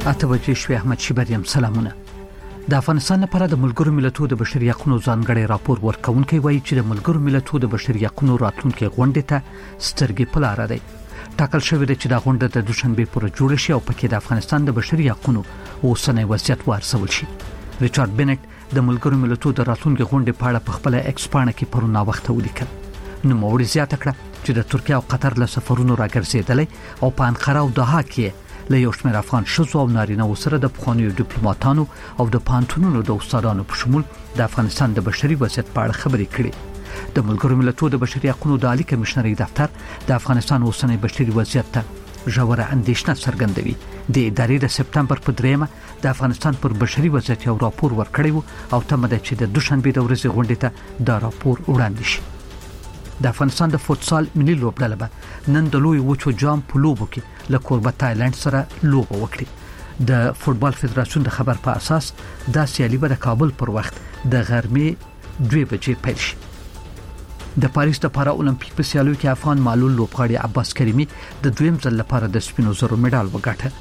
اتوجه شوی احمد شیبریم سلامونه. د افغانستان لپاره د ملګرو ملتونو د بشري حقوقو ځانګړي راپور ورکونکي وایي چې د ملګرو ملتونو د بشري حقوقو راتلونکي غونډې ته سترګې په لار دی. ټاکل شوی دی چې د غونډه د دوشنبه پر جوړ شي او پکې د افغانستان د بشري حقوقو اوسنۍ وضعیت وارسول شي. ریچارډ بنټ د ملګرو ملتونو د راتلونکي غونډې په اړه په خپل ایکس پاڼه کې پرون وخت ولیکل. نو موړي زیاته کړه چې د ترکیه او قطر له سفرونو راګرځېدلې او په انقره او دوحه کې له یو شمېر افغان ښځو او نارینه‌و سره د پخوانیو ډیپلوماټانو او د پوهنتونونو د استادانو په شمول د افغانستان د بشري وضعیت په اړه خبرې کړې. د ملګرو ملتونو د بشري حقوقو د عالی کمشنرۍ دفتر د افغانستان اوسنۍ بشري وضعیت ته ژوره اندېښنه څرګندوي. د ادارې د سپتمبر په 3 د افغانستان پر بشري وضعیت یو راپور ورکړی او تمه ده چې د دوشنبه د ورځې غونډې ته دا راپور وړاندې شي. د افغانستان د فوتسال ملي لوبډله به نن د لوی وچو جام په لوبو کې له کوربه تایلند سره لوبه وکړي. د فوتبال فدراسیون د خبر په اساس دا سیالي به د کابل پر وخت د غرمې 2 بجې پیل شي. د پاریس د پارا اولمپیک په سیالیو کې افغان معلول لوبغاړي عباس کریمي د دویم ځل لپاره د سپینو زرو مډال وګاټه.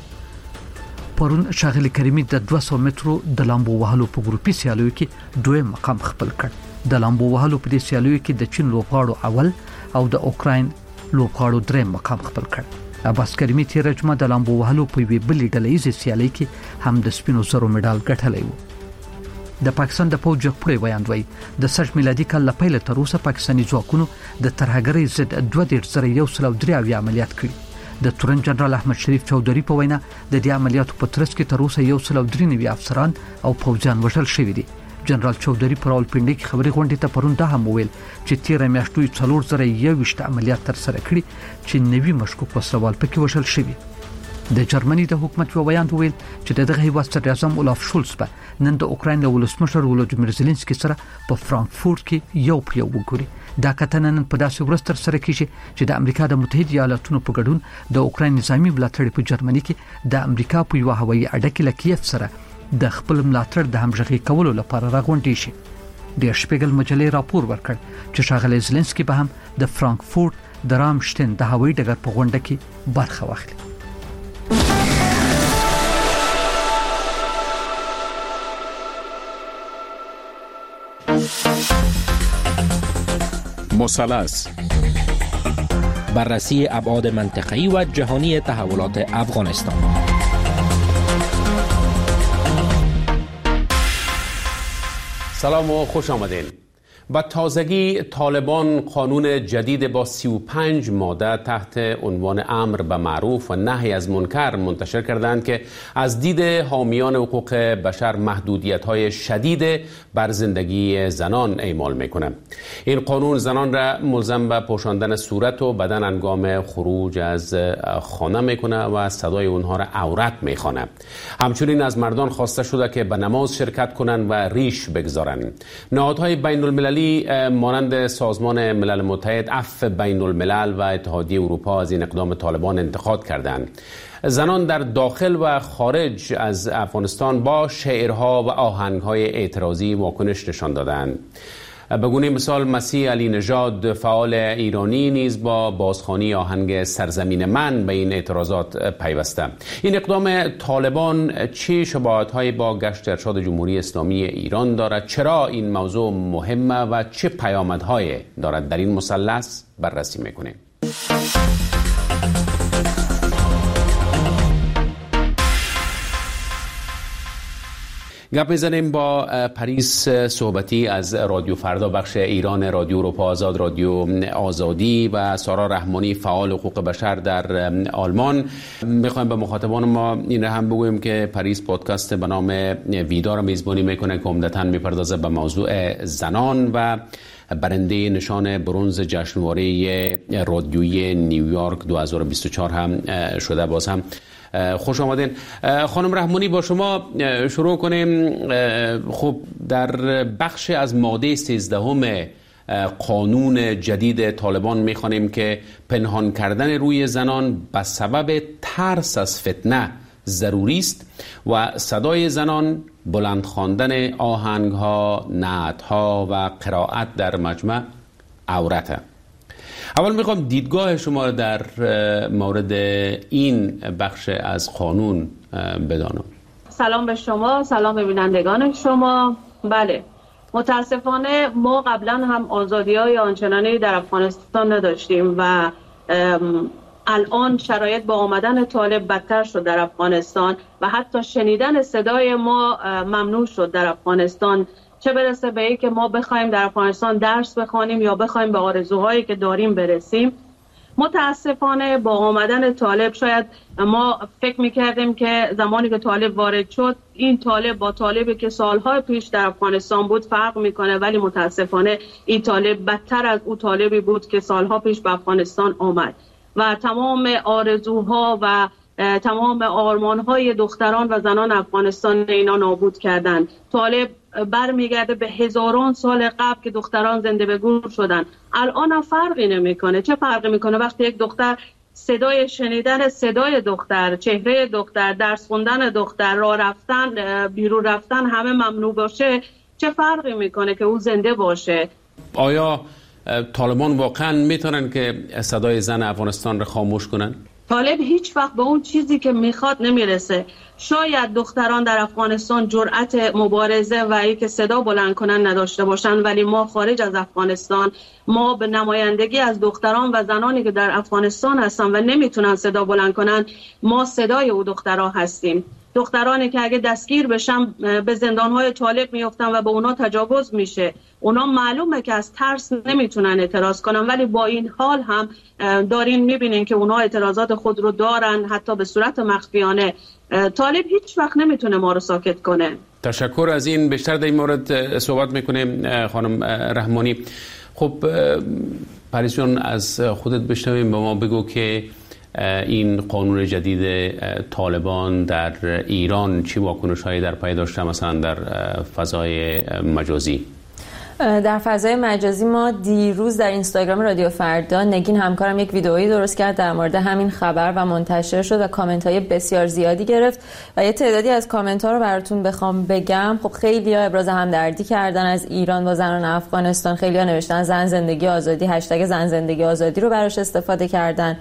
پرون شاغلی کریمي د 200 مترو د لامبو وهلو په ګروپي سیالیو کې دویم مقام خپل کړ. د لامبو وهلو په دې سیالیو کې د چین لوبغاړو اول او د اوکراین لوبغاړو دریم مقام خپل کړ. عباس کریمي تیر جمعه د لامبو وهلو په وی بلې ډلهیزې سیالۍ کې هم د سپینو زرو مډال ګټلی و. د پاکستان د پوځ جګړې ویاندوي د 60 میلادي کال له پیله تر اوسه پاکستاني ځواکونو د ترهګرۍ ضد 2.103 عملیات کړي. د تورن جنرال احمد شریف چودھری په وینا د دې عملیاتو په ترڅ کې تر اوسه 193 افسران او پوځیان وژل شوي دي. جنرال چودھری پر راولپنډي کې خبري غونډې ته پرون دا هم ویل چې 13 میاشتو 421 عملیات تر سره کړي چې 90 مشکوک وسلوال پکې وژل شوي. د جرمني د حکومت یو بیان ویل چې دغه هیواد صدر اعظم اولاف شولز به نن د اوکراین له ولسمشر ولودیمیر زيلنسکي سره په فرانکفورت کې یو په یو وګوري. دا کتنه نن په داسې ورځ تر سره کیږي چې د امریکا د متحده ایالاتونو په ګډون د اوکراین نظامی ملاتړ په جرمني کې د امریکا په یو هوایي اډه کې لکیف سره د خپل ملاتړ د همغږي کولو لپاره راغونډي شي. د شپږل مجلې راپور ورکړ چې شاغلی زيلنسکي به هم د فرانکفورت د رامشتین د هوایي ډګر په غونډه کې برخه واخلي. مثلث بررسی ابعاد منطقه‌ای و جهانی تحولات افغانستان. سلام و خوش آمدین. با تازگی طالبان قانون جدید با 35 ماده تحت عنوان امر به معروف و نهی از منکر منتشر کردند که از دید حامیان حقوق بشر محدودیت‌های شدید بر زندگی زنان اعمال می‌کند. این قانون زنان را ملزم به پوشاندن صورت و بدن هنگام خروج از خانه می‌کند و صدای اونها را عورت می‌خواند. همچنین از مردان خواسته شده که به نماز شرکت کنند و ریش بگذارند. نهادهای بین‌المللی مانند سازمان ملل متحد، عفو بین الملل و اتحادیه اروپا از این اقدام طالبان انتقاد کردند. زنان در داخل و خارج از افغانستان با شعرها و آهنگهای اعتراضی واکنش نشان دادند. به گونه مثال مسیح علی نژاد فعال ایرانی نیز با بازخوانی آهنگ سرزمین من به این اعتراضات پیوسته. این اقدام طالبان چه شباهت‌هایی با گشت ارشاد جمهوری اسلامی ایران دارد؟ چرا این موضوع مهمه و چه پیامدهایی دارد؟ در این مثلث بررسی می‌کنیم. گپ میزنیم با پریس صحبتی از رادیو فردا بخش ایران، رادیو اروپا آزاد، رادیو آزادی و سارا رحمانی فعال حقوق بشر در آلمان. میخوایم به مخاطبان ما این را هم بگویم که پریس پادکست به نام ویدا را میزبانی میکنه که عمدتاً میپردازه به موضوع زنان و برنده نشان برنز جشنواره رادیویی نیویورک 2024 هم شده. باز هم خوش آمدین. خانم رحمانی با شما شروع کنیم. خب در بخش از ماده 13 قانون جدید طالبان میخوانیم که پنهان کردن روی زنان به سبب ترس از فتنه ضروری است و صدای زنان، بلند خواندن آهنگ‌ها، نعت‌ها و قرائت در مجمع عورته. اول میخوام دیدگاه شما در مورد این بخش از قانون بدانم. سلام به شما، سلام به بینندگان شما. بله، متاسفانه ما قبلا هم آزادی‌های آنچنانی در افغانستان نداشتیم و الان شرایط با آمدن طالب بدتر شد در افغانستان و حتی شنیدن صدای ما ممنوع شد در افغانستان، چه برسه به اینکه ما بخوایم در افغانستان درس بخوانیم یا بخوایم به آرزوهایی که داریم برسیم. متاسفانه با آمدن طالب شاید ما فکر میکردیم که زمانی که طالب وارد شد این طالب با طالبی که سالهای پیش در افغانستان بود فرق میکنه، ولی متاسفانه این طالب بدتر از اون طالبی بود که سالها پیش به افغانستان آمد و تمام آرزوها و تمام آرمانهای دختران و زنان افغانستان اینا نابود کردن. طالب برمیگرده به هزاران سال قبل که دختران زنده به گور شدن. الان هم فرقی نمیکنه. چه فرقی میکنه وقتی یک دختر شنیدن صدای دختر، چهره دختر، درس خوندن دختر، راه رفتن، بیرون رفتن همه ممنوع باشه؟ چه فرقی میکنه که او زنده باشه؟ آیا طالبان واقعا میتونن که صدای زن افغانستان رو خاموش کنن؟ طالب هیچ وقت به اون چیزی که میخواد نمیرسه. شاید دختران در افغانستان جرأت مبارزه و اینکه صدا بلند کنن نداشته باشن، ولی ما خارج از افغانستان، ما به نمایندگی از دختران و زنانی که در افغانستان هستن و نمیتونن صدا بلند کنن، ما صدای او دخترها هستیم. دخترانی که اگه دستگیر بشن به زندانهای طالب میافتن و به اونا تجاوز میشه. اونا معلومه که از ترس نمیتونن اعتراض کنن، ولی با این حال هم دارین میبینین که اونا اعتراضات خود رو دارن، حتی به صورت مخفیانه. طالب هیچ وقت نمیتونه ما رو ساکت کنه. تشکر از این. بیشتر در این مورد صحبت میکنیم خانم رحمانی. خب پریس جان، از خودت بشنویم، به ما بگو که این قانون جدید طالبان در ایران چی واکنش‌هایی در پی داشته، مثلا در فضای مجازی؟ در فضای مجازی ما دیروز در اینستاگرام رادیو فردا نگین همکارم یک ویدئویی درست کرد در مورد همین خبر و منتشر شد و کامنت‌های بسیار زیادی گرفت و یه تعدادی از کامنت‌ها رو براتون بخوام بگم. خب خیلی‌ها ابراز همدردی کردن از ایران با زنان افغانستان، خیلی‌ها نوشتن زن زندگی آزادی، هشتگ زن زندگی آزادی رو براش استفاده کردن.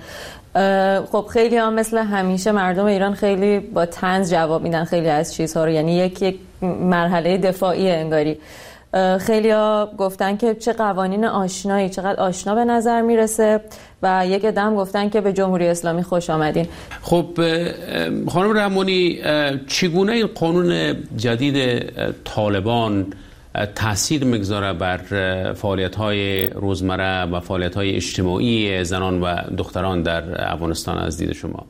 خب خیلی هم مثل همیشه مردم ایران خیلی با طنز جواب میدن خیلی از چیزها رو، یعنی یک مرحله دفاعی انگاری. خیلی ها گفتن که چه قوانین آشنایی، چقدر آشنا به نظر میرسه و یک عدم گفتن که به جمهوری اسلامی خوش آمدین. خب خانم رحمانی، چگونه این قانون جدید طالبان تأثیر میگذاره بر فعالیت‌های روزمره و فعالیت‌های اجتماعی زنان و دختران در افغانستان از دید شما؟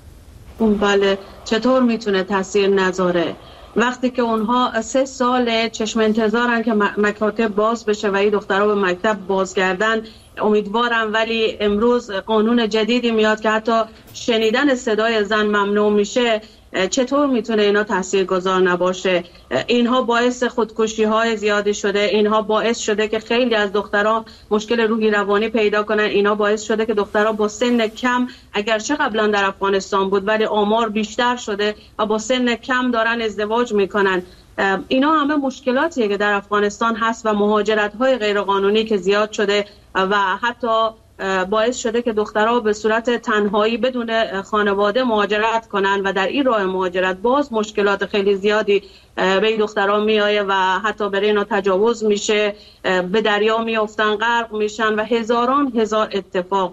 بله، چطور میتونه تأثیر نذاره؟ وقتی که اونها 3 سال چشم انتظارن که مکاتب باز بشه و این دخترها به مکتب بازگردن، امیدوارم، ولی امروز قانون جدیدی میاد که حتی شنیدن صدای زن ممنوع میشه. چطور میتونه اینا تاثیرگذار نباشه؟ اینها باعث خودکشی های زیادی شده، اینها باعث شده که خیلی از دخترها مشکل روحی روانی پیدا کنن، اینا باعث شده که دخترها با سن کم، اگرچه قبلا در افغانستان بود ولی آمار بیشتر شده و با سن کم دارن ازدواج میکنن. اینا همه مشکلاتیه که در افغانستان هست و مهاجرت های غیرقانونی که زیاد شده و حتی باعث شده که دخترها به صورت تنهایی بدون خانواده مهاجرت کنن و در این راه مهاجرت باز مشکلات خیلی زیادی به این دخترها میایه و حتی برای اینا تجاوز میشه، به دریا میافتن، غرق میشن و هزاران هزار اتفاق.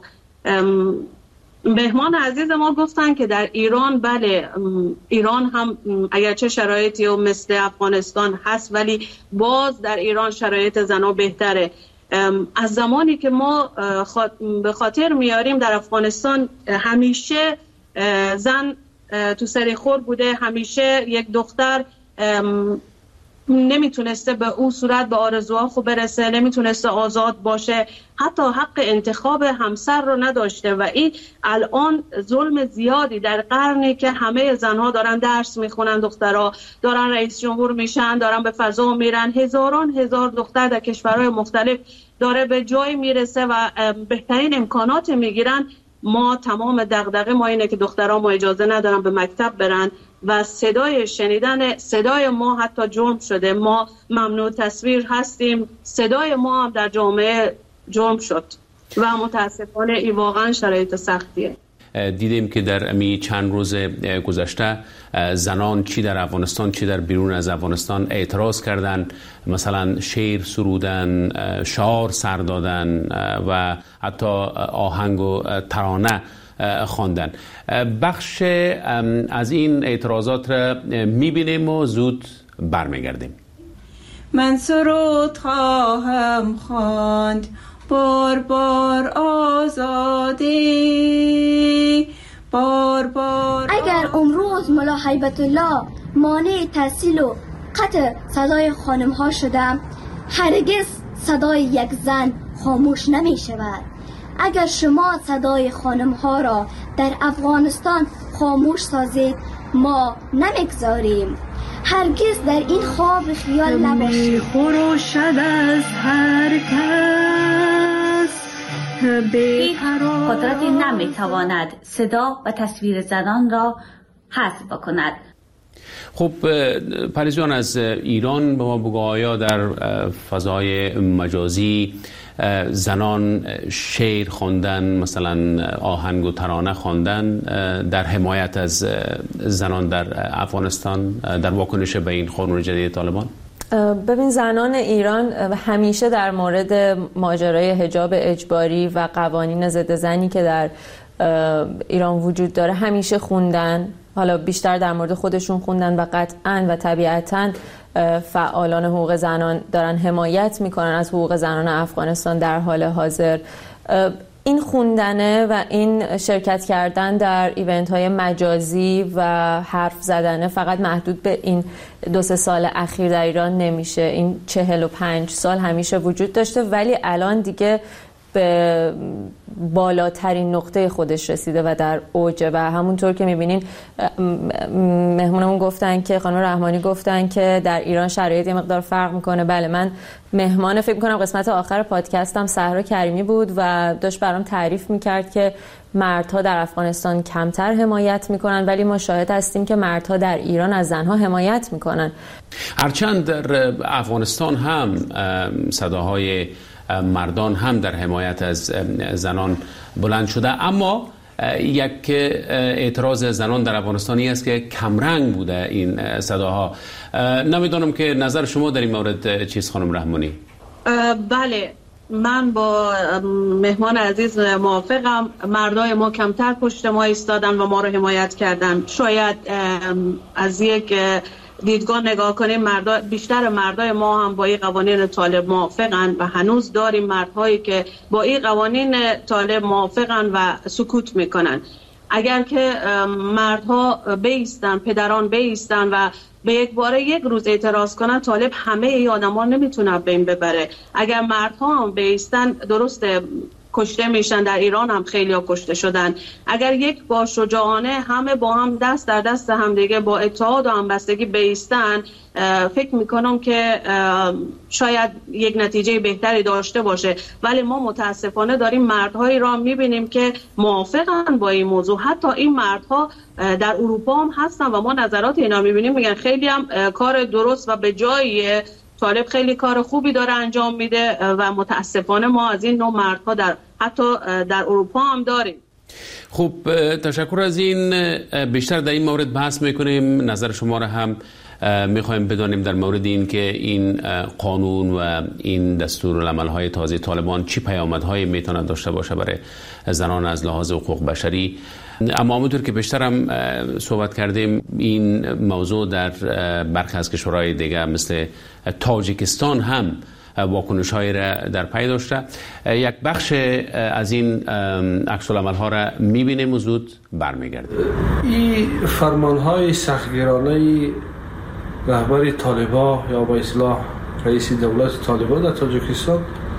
مهمان عزیز ما گفتن که در ایران، بله، ایران هم اگرچه شرایطی مثل افغانستان هست ولی باز در ایران شرایط زنها بهتره. از زمانی که ما به خاطر میاریم در افغانستان همیشه زن تو سریخور بوده، همیشه یک دختر نمیتونسته به اون صورت به آرزوها خوب برسه، نمیتونسته آزاد باشه، حتی حق انتخاب همسر رو نداشته و این الان ظلم زیادی در قرنی که همه زنها دارن درس میخونن، دخترها دارن رئیس جمهور میشن، دارن به فضا میرن، هزاران هزار دختر در کشورهای مختلف داره به جای میرسه و بهترین امکانات میگیرن. ما تمام دغدغه ما اینه که دخترها ما اجازه ندارن به مکتب برن و شنیدن صدای ما حتی جرم شده. ما ممنوع تصویر هستیم، صدای ما هم در جامعه جرم شد. و متاسفانه این واقعا شرایط سختیه. دیدیم که در امی چند روز گذشته زنان چی در افغانستان چی در بیرون از افغانستان اعتراض کردن، مثلا شعر سرودن، شعار سر دادن و حتی آهنگ و ترانه خواندن. بخش از این اعتراضات را میبینیم و زود برمیگردیم. من سرود خواهم خواند بار بار آزادی، بار بار اگر امروز ملا هیبت الله مانع تحصیل و قطع صدای خانم ها شدم، هرگز صدای یک زن خاموش نمی شود. اگر شما صدای خانم ها را در افغانستان خاموش سازید، ما نمیگذاریم. هرگز در این خواب خیال نباشید. خروشد از هر کس قدرتی نمیتواند صدا و تصویر زنان را حذف بکند. خب پریز جان، از ایران به ما بگو، آیا در فضای مجازی زنان شعر خواندن، مثلا آهنگ و ترانه خواندن در حمایت از زنان در افغانستان در واکنش به این قانون جدید طالبان؟ ببین، زنان ایران همیشه در مورد ماجرای حجاب اجباری و قوانین ضد زنی که در ایران وجود داره همیشه خوندن. حالا بیشتر در مورد خودشون خوندن و قطعاً و طبیعتاً فعالان حقوق زنان دارن حمایت میکنن از حقوق زنان افغانستان در حال حاضر. این خوندنه و این شرکت کردن در ایونت های مجازی و حرف زدنه فقط محدود به این 2-3 سال اخیر در ایران نمیشه. این 45 سال همیشه وجود داشته، ولی الان دیگه به بالاترین نقطه خودش رسیده و در اوجه. و همونطور که میبینین مهمونمون گفتن که خانم رحمانی گفتن که در ایران شرایط یه مقدار فرق میکنه. بله، من مهمان فکر میکنم قسمت آخر پادکستم صحرا کریمی بود و داشت برام تعریف میکرد که مردها در افغانستان کمتر حمایت میکنن، ولی ما شاهد هستیم که مردها در ایران از زنها حمایت میکنن. هرچند در افغانستان هم صداهای مردان هم در حمایت از زنان بلند شده، اما یک اعتراض زنان در افغانستانی است که کمرنگ بوده این صداها. نمیدونم که نظر شما در این مورد چیست خانم رحمانی؟ بله، من با مهمان عزیز موافقم. مردای ما کمتر پشت ما ایستادن و ما رو حمایت کردن. شاید از یک دیدگاه نگاه کنیم بیشتر مردای ما هم با این قوانین طالب موافقن و هنوز داریم مردهایی که با این قوانین طالب موافقن و سکوت میکنن. اگر که مردها بیستن، پدران بیستن و به یک باره یک روز اعتراض کنن، طالب همه ای آدما نمیتونه بین ببره. اگر مردها هم بیستن، درسته کشته میشن، در ایران هم خیلی ها کشته شدن. اگر یک با شجاعانه همه با هم دست در دست هم دیگه با اتحاد و همبستگی بیستن، فکر میکنم که شاید یک نتیجه بهتری داشته باشه. ولی ما متاسفانه داریم مردهایی را میبینیم که موافقن با این موضوع. حتی این مردها در اروپا هم هستن و ما نظرات اینا میبینیم، میگن خیلی هم کار درست و به جاییه، طالب خیلی کار خوبی داره انجام میده و متاسفانه ما از این نوع مردها حتی در اروپا هم داریم. خوب، تشکر از این. بیشتر در این مورد بحث میکنیم. نظر شما را هم میخوایم بدانیم در مورد این که این قانون و این دستورالعمل‌های تازه طالبان چی پیامدهایی میتونه داشته باشه برای زنان از لحاظ حقوق بشری. اما همونطور که بیشتر هم صحبت کردیم، این موضوع در برخی از کشورهای دیگه مثل تاجیکستان هم واکنش‌هایی را در پی داشته. یک بخش از این عکس‌العمل‌ها را می‌بینیم و زود برمیگردیم. این فرمان‌های سختگیرانه رهبر طالبان یا با اصطلاح رئیس دولت طالبان در تاجیکستان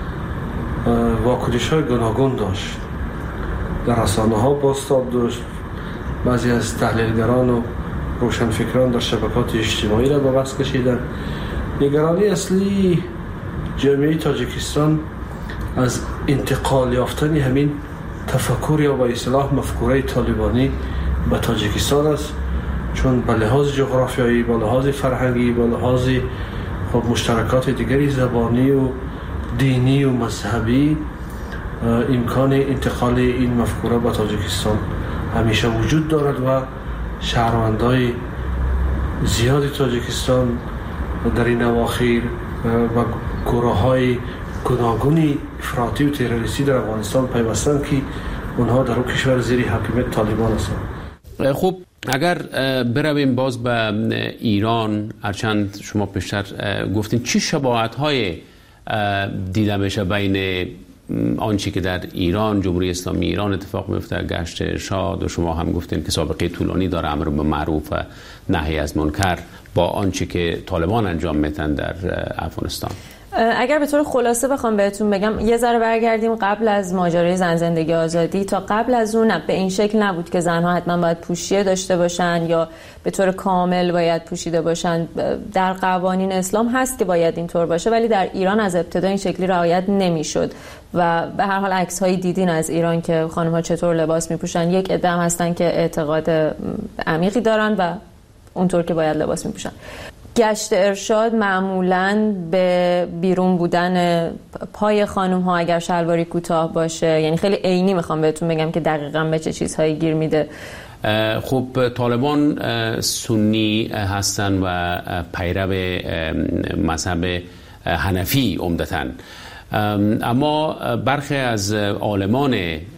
واکنش‌های گوناگون داشت. در رسانه‌ها بازتاب داشت. بعضی از تحلیلگران و روشنفکران در شبکات اجتماعی را به بحث کشیدند. نگرانی اصلی جامعه تاجیکستان از انتقال یافتن همین تفکر یا با اصطلاح مفکوره طالبانی به تاجیکستان است، چون به لحاظ جغرافیایی، به لحاظ فرهنگی، به لحاظ مشترکات دیگری زبانی و دینی و مذهبی امکان انتقال این مفکوره به تاجیکستان همیشه وجود دارد و شهروندای زیادی تاجیکستان در این اواخر و گروه‌های گوناگون افراطی و تروریستی در افغانستان پیوستند که اونها در کشور زیر حاکمیت طالبان هستند. خب اگر برویم باز به ایران، هرچند شما پیشتر گفتین چی شباهت‌های دیده میشه بین آنچه که در ایران، جمهوری اسلامی ایران اتفاق میفته، گشت ارشاد، و شما هم گفتین که سابقه طولانی داره امر به معروف و نهی از منکر، با آنچه که طالبان انجام میدن در افغانستان؟ اگر به طور خلاصه بخوام بهتون بگم، یه ذره برگردیم قبل از ماجرای زن زندگی آزادی. تا قبل از اون به این شکل نبود که زنها حتما باید پوشیه داشته باشن یا به طور کامل باید پوشیده باشن. در قوانین اسلام هست که باید اینطور باشه، ولی در ایران از ابتدا این شکلی رعایت نمیشد و به هر حال عکس‌هایی دیدین از ایران که خانم‌ها چطور لباس میپوشن. یک عده هستن که اعتقاد عمیقی دارن و اونطور که باید لباس میپوشن. گشت ارشاد معمولاً به بیرون بودن پای خانم ها اگر شلواری کوتاه باشه، یعنی خیلی عینی میخوام بهتون بگم که دقیقاً به چه چیزهایی گیر میده. خب طالبان سنی هستن و پیرو مذهب حنفی عمدتاً، اما برخی از عالمان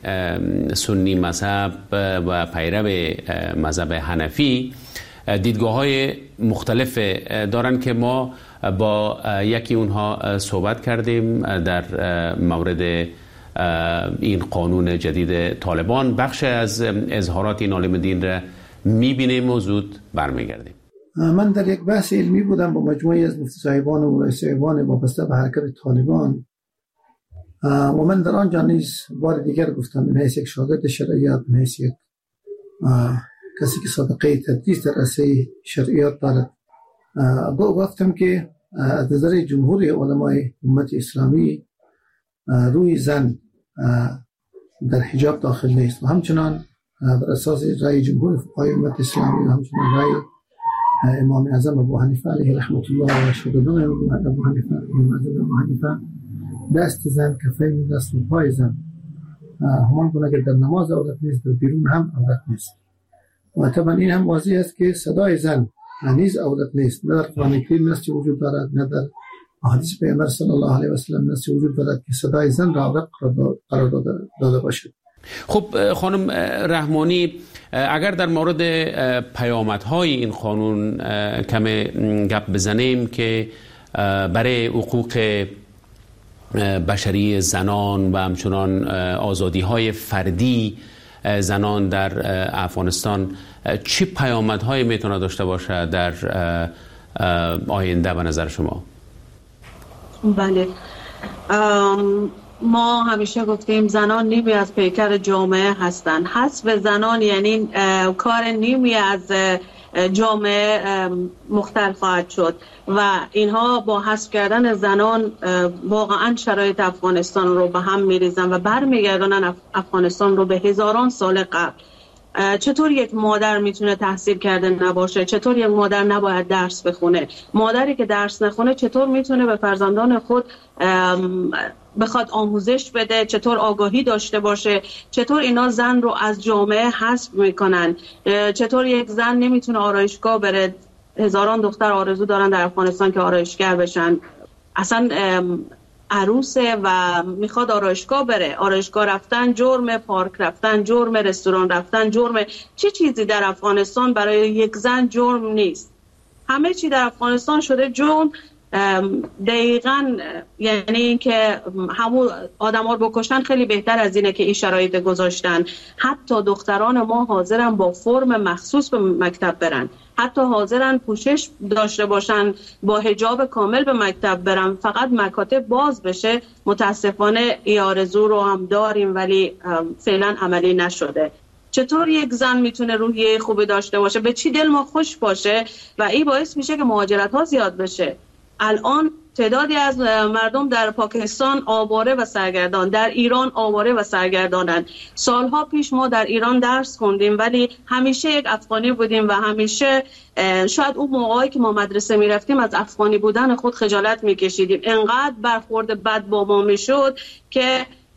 سنی مذهب و پیرو مذهب حنفی دیدگاه‌های مختلف دارن که ما با یکی اونها صحبت کردیم در مورد این قانون جدید طالبان. بخش از اظهارات این عالم دین را می‌بینیم و زود برمیگردیم. من در یک بحث علمی بودم با مجموعی از مفتی صاحبان و مولای صاحبان وابسته به حرکت طالبان و من در آنجا نیز بار دیگر گفتم، من حیث یک شاگرد شرعیات، من حیث یک کسی که سابقه تدریس در رشته شرعیات دارد، گفتم که از نظر جمهور علمای امت اسلامی روی زن در حجاب داخل نیست و همچنان بر اساس رأی جمهور فقهای امت اسلامی و همچنان رأی امام اعظم ابو حنیفه علیه رحمت الله و شهدای ابو حنیفه دست زن کفین دست و پای زن همان گونه که در نماز عورت نیست، در بیرون هم عورت نیست. و طبعا این هم واضح است که صدای زن نیز عورت نیست، نه در قرآن کریم نصی وجود دارد، نه در احادیث پیامبر صلی الله علیه و سلم نصی وجود دارد که صدای زن را عورت قرار داده باشد. خب خانم رحمانی، اگر در مورد پیامدهای این قانون کم گپ بزنیم که برای حقوق بشری زنان و همچنان آزادی‌های فردی زنان در افغانستان چه پیامدهایی میتونه داشته باشه در آینده به نظر شما؟ بله، ما همیشه گفتیم زنان نیمی از پیکر جامعه هستند. حذف زنان یعنی کار نیمی از جامعه مختل خواهد شد و اینها با حذف کردن زنان واقعا شرایط افغانستان رو به هم میریزن و برمیگردونن افغانستان رو به هزاران سال قبل. چطور یک مادر میتونه تحصیل کرده نباشه؟ چطور یک مادر نباید درس بخونه؟ مادری که درس نخونه چطور میتونه به فرزندان خود بخواد آموزش بده؟ چطور آگاهی داشته باشه؟ چطور اینا زن رو از جامعه حذف میکنن؟ چطور یک زن نمیتونه آرایشگاه بره؟ هزاران دختر آرزو دارن در افغانستان که آرایشگر بشن، اصلا عروسه و میخواد آرایشگاه بره. آرایشگاه رفتن جرم، پارک رفتن جرم، رستوران رفتن جرم. چه چیزی در افغانستان برای یک زن جرم نیست؟ همه چی در افغانستان شده جرم. دقیقاً یعنی اینکه همون آدم ها رو بکشتن خیلی بهتر از اینه که این شرایط گذاشتن. حتی دختران ما حاضرن با فرم مخصوص به مکتب برن، حتی حاضرن پوشش داشته باشن، با حجاب کامل به مکتب برن، فقط مکاتب باز بشه. متاسفانه این آرزو رو هم داریم ولی فعلا عملی نشده. چطور یک زن میتونه روحیه خوبی داشته باشه، به چی دل ما خوش باشه و این باعث میشه که مهاجرت ها زیاد بشه. الان تعدادی از مردم در پاکستان آواره و سرگردان، در ایران آواره و سرگردانن. سالها پیش ما در ایران درس خوندیم ولی همیشه یک افغانی بودیم و همیشه شاید اون موقعی که ما مدرسه میرفتیم از افغانی بودن خود خجالت میکشیدیم. انقدر برخورد بد با ما میشد که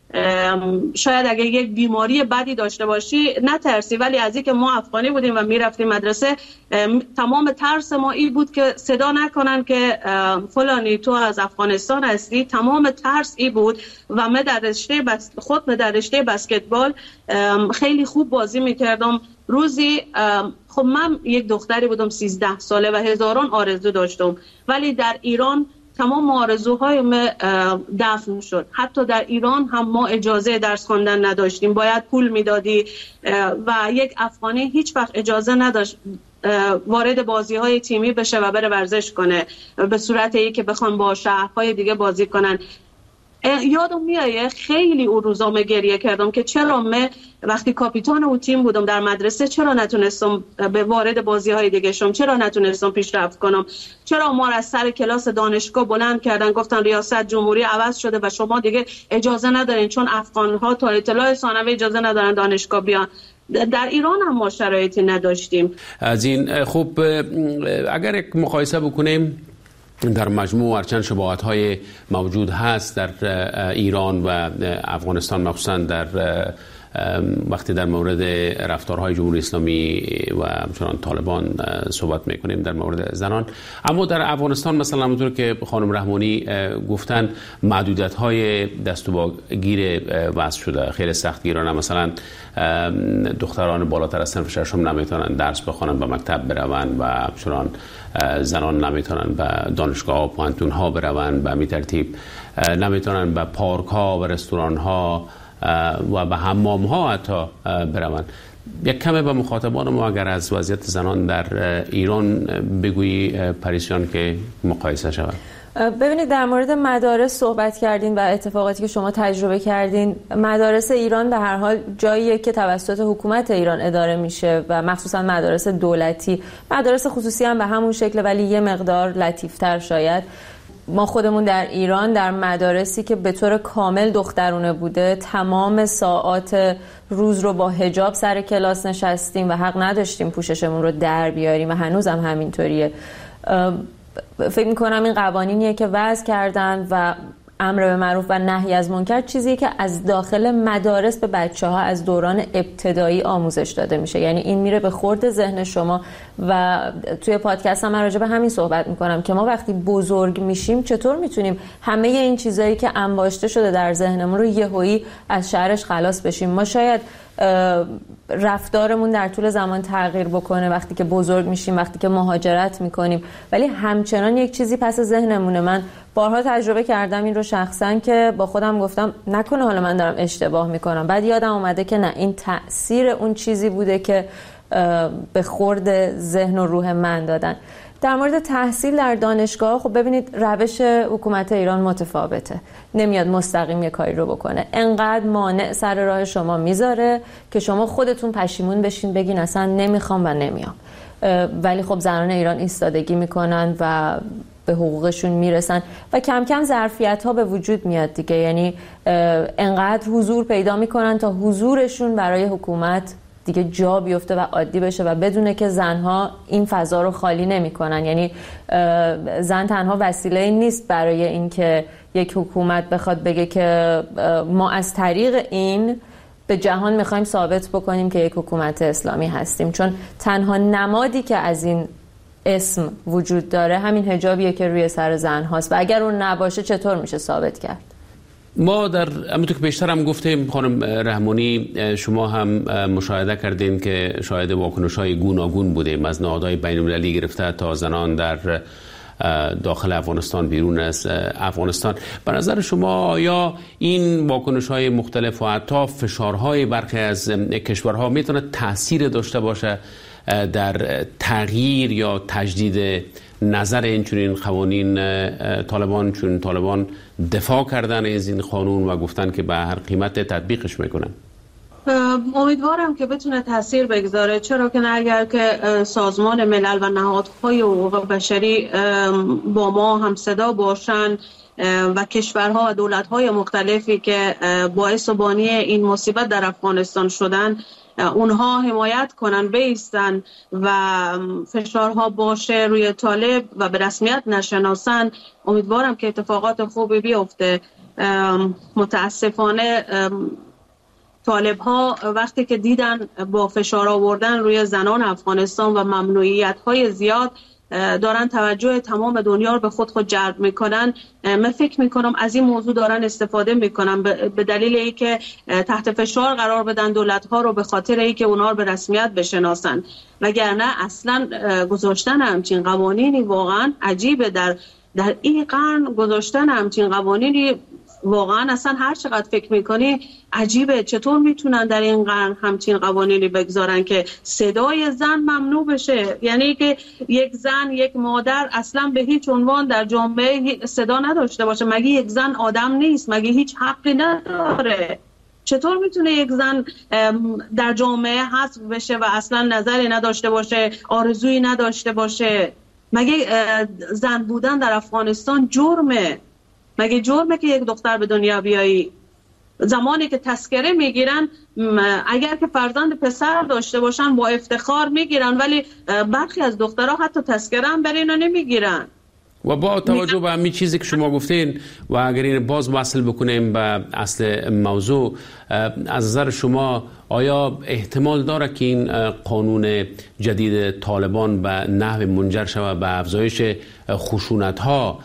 شاید اگه یک بیماری بدی داشته باشی نترسی، ولی از اینکه ما افغانی بودیم و میرفتیم مدرسه تمام ترس ما این بود که صدا نکنن که فلانی تو از افغانستان هستی. تمام ترس این بود و من در رشته بسکتبال خیلی خوب بازی میکردم. روزی خب من یک دختری بودم 13 ساله و هزاران آرزو داشتم، ولی در ایران تمام آرزوهای ما دفن شد. حتی در ایران هم ما اجازه درس خواندن نداشتیم، باید پول میدادی و یک افغانی هیچ وقت اجازه نداشت وارد بازی‌های تیمی بشه و بره ورزش کنه به صورت ای که بخوان با شهرهای دیگه بازی کنن. یادم میایه خیلی اون روزا من گریه کردم که چرا من وقتی کاپیتان اون تیم بودم در مدرسه چرا نتونستم به وارد بازی‌های دیگه شم، چرا نتونستم پیشرفت کنم، چرا ما را از سر کلاس دانشگاه بلند کردن گفتن ریاست جمهوری عوض شده و شما دیگه اجازه ندارین، چون افغان‌ها تا اطلاع ثانوی اجازه ندارن دانشگاه بیان. در ایران هم ما شرایطی نداشتیم. از این خوب اگر یک مقایسه بکنیم در مجموع هرچند شباهت‌های موجود هست در ایران و افغانستان، مخصوصا در وقتی در مورد رفتارهای جمهوری اسلامی و همچنان طالبان صحبت میکنیم در مورد زنان، اما در افغانستان مثلا همونطور که خانم رحمانی گفتن محدودیت‌های دست و پاگیر وضع شده، خیلی سختگیرانه. مثلا دختران بالاتر از صنف ششم نمیتونن درس بخونن، به مکتب برون و همچنان زنان نمیتونن به دانشگاه و پوهنتون‌ها برون، به همین ترتیب نمیتونن به پارک‌ها و رستوران‌ها و به حمام‌ها حتی بروند. یک کمی به مخاطبان ما اگر از وضعیت زنان در ایران بگویی پریسیان که مقایسه شود. ببینید در مورد مدارس صحبت کردین و اتفاقاتی که شما تجربه کردین. مدارس ایران به هر حال جاییه که توسط حکومت ایران اداره میشه و مخصوصا مدارس دولتی. مدارس خصوصی هم به همون شکل ولی یه مقدار لطیفتر شاید. ما خودمون در ایران در مدارسی که به طور کامل دخترونه بوده تمام ساعات روز رو با حجاب سر کلاس نشستیم و حق نداشتیم پوششمون رو در بیاریم و هنوزم همینطوریه. فکر میکنم این قوانینیه که وضع کردن و امر به معروف و نهی از منکر چیزیه که از داخل مدارس به بچه‌ها از دوران ابتدایی آموزش داده میشه. یعنی این میره به خورد ذهن شما و توی پادکست هم من راجع به همین صحبت میکنم که ما وقتی بزرگ میشیم چطور میتونیم همه این چیزایی که انباشته شده در ذهنمون رو یهویی از شرش خلاص بشیم. ما شاید رفتارمون در طول زمان تغییر بکنه وقتی که بزرگ میشیم، وقتی که مهاجرت میکنیم، ولی همچنان یک چیزی پس ذهنمونه. من بارها تجربه کردم این رو شخصا که با خودم گفتم نکنه حالا من دارم اشتباه میکنم، بعد یادم اومده که نه، این تأثیر اون چیزی بوده که به خورد ذهن و روح من دادن. در مورد تحصیل در دانشگاه خب ببینید روش حکومت ایران متفاوته، نمیاد مستقیم یک کاری رو بکنه، انقدر مانع سر راه شما میذاره که شما خودتون پشیمون بشین بگین اصلا نمیخوام و نمیام. ولی خب زنان ایران ایستادگی میکنن و به حقوقشون میرسن و کم کم ظرفیت ها به وجود میاد دیگه. یعنی انقدر حضور پیدا میکنن تا حضورشون برای حکومت دیگه جا بیفته و عادی بشه و بدونه که زنها این فضا رو خالی نمی‌کنن. یعنی زن تنها وسیله نیست برای اینکه یک حکومت بخواد بگه که ما از طریق این به جهان می‌خوایم ثابت بکنیم که یک حکومت اسلامی هستیم، چون تنها نمادی که از این اسم وجود داره همین حجابیه که روی سر زن هاست و اگر اون نباشه چطور میشه ثابت کرد؟ ما در همونطور که بیشتر هم گفتیم خانم رحمانی، شما هم مشاهده کردین که شاهد واکنش‌های گوناگون بودیم از نهادهای بین‌المللی گرفته تا زنان در داخل افغانستان، بیرون از افغانستان. به نظر شما آیا این واکنش‌های مختلف و حتی فشارهای برخی از کشورها میتونه تأثیر داشته باشه در تغییر یا تجدید نظر اینچنین قوانین طالبان، چون طالبان دفاع کردن از این قانون و گفتن که به هر قیمت تطبیقش میکنن؟ امیدوارم که بتونه تاثیر بگذاره، چرا که اگر که سازمان ملل و نهادهای حقوق بشری با ما هم صدا باشن و کشورها و دولت‌های مختلفی که باعث و بانی این مصیبت در افغانستان شدن اونها حمایت کنن، بایستن و فشارها باشه روی طالب و به رسمیت نشناسن، امیدوارم که اتفاقات خوبی بیفته. متاسفانه طالب ها وقتی که دیدن با فشار آوردن روی زنان افغانستان و ممنوعیت های زیاد دارن توجه تمام دنیا رو به خود جلب میکنن، من فکر میکنم از این موضوع دارن استفاده میکنن به دلیل اینکه تحت فشار قرار بدن دولت ها رو به خاطر اینکه اونها رو به رسمیت بشناسن، وگرنه اصلا گذاشتن همچین قوانینی واقعا عجیبه. در این قرن گذاشتن همچین قوانینی واقعا اصلا هر چقدر فکر میکنی عجیبه. چطور میتونن در این قرن همچین قوانینی بگذارن که صدای زن ممنوع بشه؟ یعنی که یک زن، یک مادر اصلا به هیچ عنوان در جامعه صدا نداشته باشه. مگه یک زن آدم نیست؟ مگه هیچ حقی نداره؟ چطور میتونه یک زن در جامعه حذف بشه و اصلا نظری نداشته باشه، آرزویی نداشته باشه؟ مگه زن بودن در افغانستان جرمه؟ مگه جرمه که یک دختر به دنیا بیایی؟ زمانی که تذکره میگیرن، اگر که فرزند پسر داشته باشن با افتخار میگیرن، ولی برخی از دخترها حتی تذکره هم برای اینا نمیگیرن. و با توجه به همین چیزی که شما گفتین و اگر این باز وصل بکنیم به اصل موضوع، از نظر شما آیا احتمال داره که این قانون جدید طالبان به نحو منجر شود به افزایش خشونت‌ها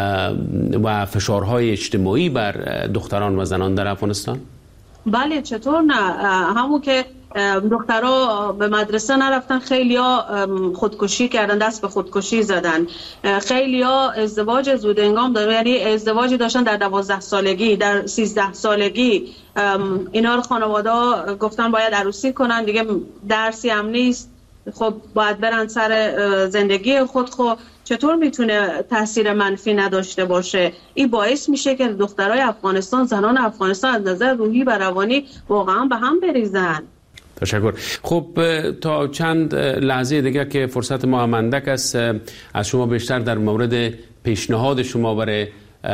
و فشارهای اجتماعی بر دختران و زنان در افغانستان؟ بله، چطور نه. همون که دخترها به مدرسه نرفتن، خیلیا خودکشی کردن، دست به خودکشی زدن، خیلیا ازدواج زود انگام دارن، یعنی ازدواجی داشتن در 12 سالگی، در 13 سالگی. اینا رو خانواده گفتن باید عروسی کنن، دیگه درسی هم نیست، خب باید برن سر زندگی خود. خب چطور میتونه تاثیر منفی نداشته باشه؟ این باعث میشه که دخترای افغانستان، زنان افغانستان از نظر روحی و روانی واقعا به هم بریزن. تشکر. خب تا چند لحظه دیگه که فرصت ما اندک است، از شما بیشتر در مورد پیشنهاد شما برای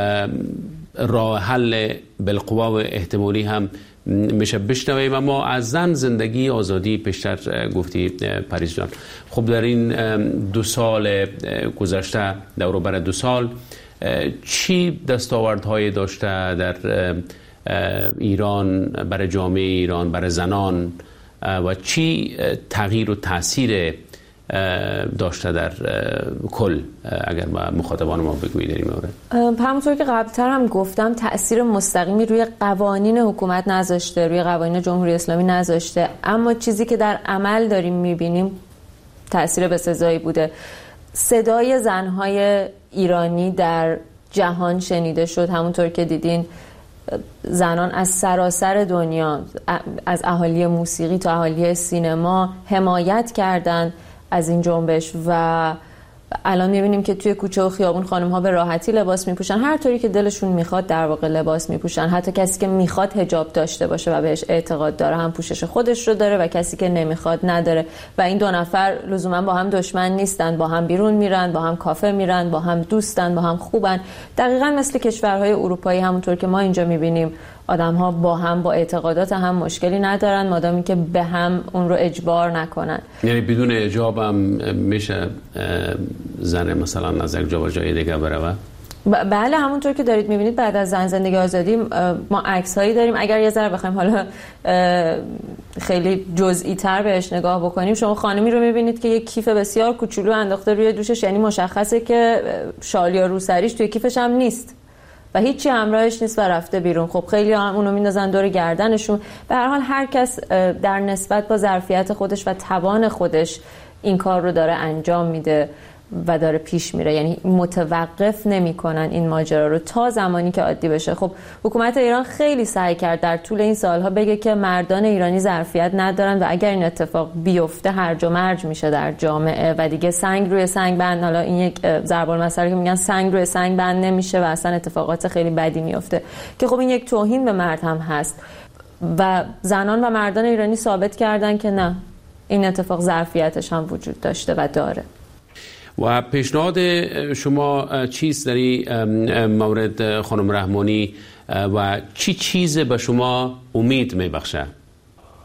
راه حل بالقوا و احتمالی هم میشه بشنویم. اما از زن، زندگی، آزادی پیشتر گفتی پریز جان. خب در این 2 سال گذشته، دور بر 2 سال، چی دستاوردهایی داشته در ایران، برای جامعه ایران، برای زنان، و چی تغییر و تاثیر داشته در کل؟ اگر با مخاطبان ما بگویید در این مورد. همونطور که قبلتر هم گفتم، تأثیر مستقیمی روی قوانین حکومت نذاشته، روی قوانین جمهوری اسلامی نذاشته، اما چیزی که در عمل داریم میبینیم تأثیر بسزایی بوده. صدای زنهای ایرانی در جهان شنیده شد. همونطور که دیدین زنان از سراسر دنیا، از اهالی موسیقی تا اهالی سینما، حمایت کردند از این جنبش و الان میبینیم که توی کوچه و خیابون خانم ها به راحتی لباس میپوشن، هر طوری که دلشون میخواد در واقع لباس میپوشن. حتی کسی که میخواد حجاب داشته باشه و بهش اعتقاد داره هم پوشش خودش رو داره و کسی که نمیخواد نداره. و این 2 نفر لزوما با هم دشمن نیستن، با هم بیرون میرن، با هم کافه میرن، با هم دوستن، با هم خوبن. دقیقاً مثل کشورهای اروپایی، همونطور که ما اینجا میبینیم آدم‌ها با هم، با اعتقادات هم مشکلی ندارن مادامی که به هم اون رو اجبار نکنن. یعنی بدون حجاب هم میشه زن مثلا از یک جا به جای دیگه بره؟ بله، همونطور که دارید میبینید بعد از زن زندگی آزادی ما عکس‌هایی داریم. اگر یه ذره بخوایم حالا خیلی جزئی تر بهش نگاه بکنیم، شما خانمی رو میبینید که یک کیف بسیار کوچولو انداخته روی دوشش، یعنی مشخصه که شال یا روسریش توی کیفش هم نیست و هیچی همراهش نیست و رفته بیرون. خب خیلی هم اونو میندازن دور گردنشون. به هر حال هر کس در نسبت با ظرفیت خودش و توان خودش این کار رو داره انجام میده و داره پیش میره، یعنی متوقف نمیکنن این ماجرا رو تا زمانی که عادی بشه. خب حکومت ایران خیلی سعی کرد در طول این سالها بگه که مردان ایرانی ظرفیت ندارن و اگر این اتفاق بیفته هرج و مرج میشه در جامعه و دیگه سنگ روی سنگ بند، حالا این یک ضرب المثل که میگن سنگ روی سنگ بند نمیشه و اصلا اتفاقات خیلی بدی میفته که خب این یک توهین به مرد هم هست و زنان و مردان ایرانی ثابت کردن که نه، این اتفاق ظرفیتش هم وجود داشته و داره. و پیشنهاد شما چیست در این مورد خانم رحمانی و چی چیز به شما امید میبخشه؟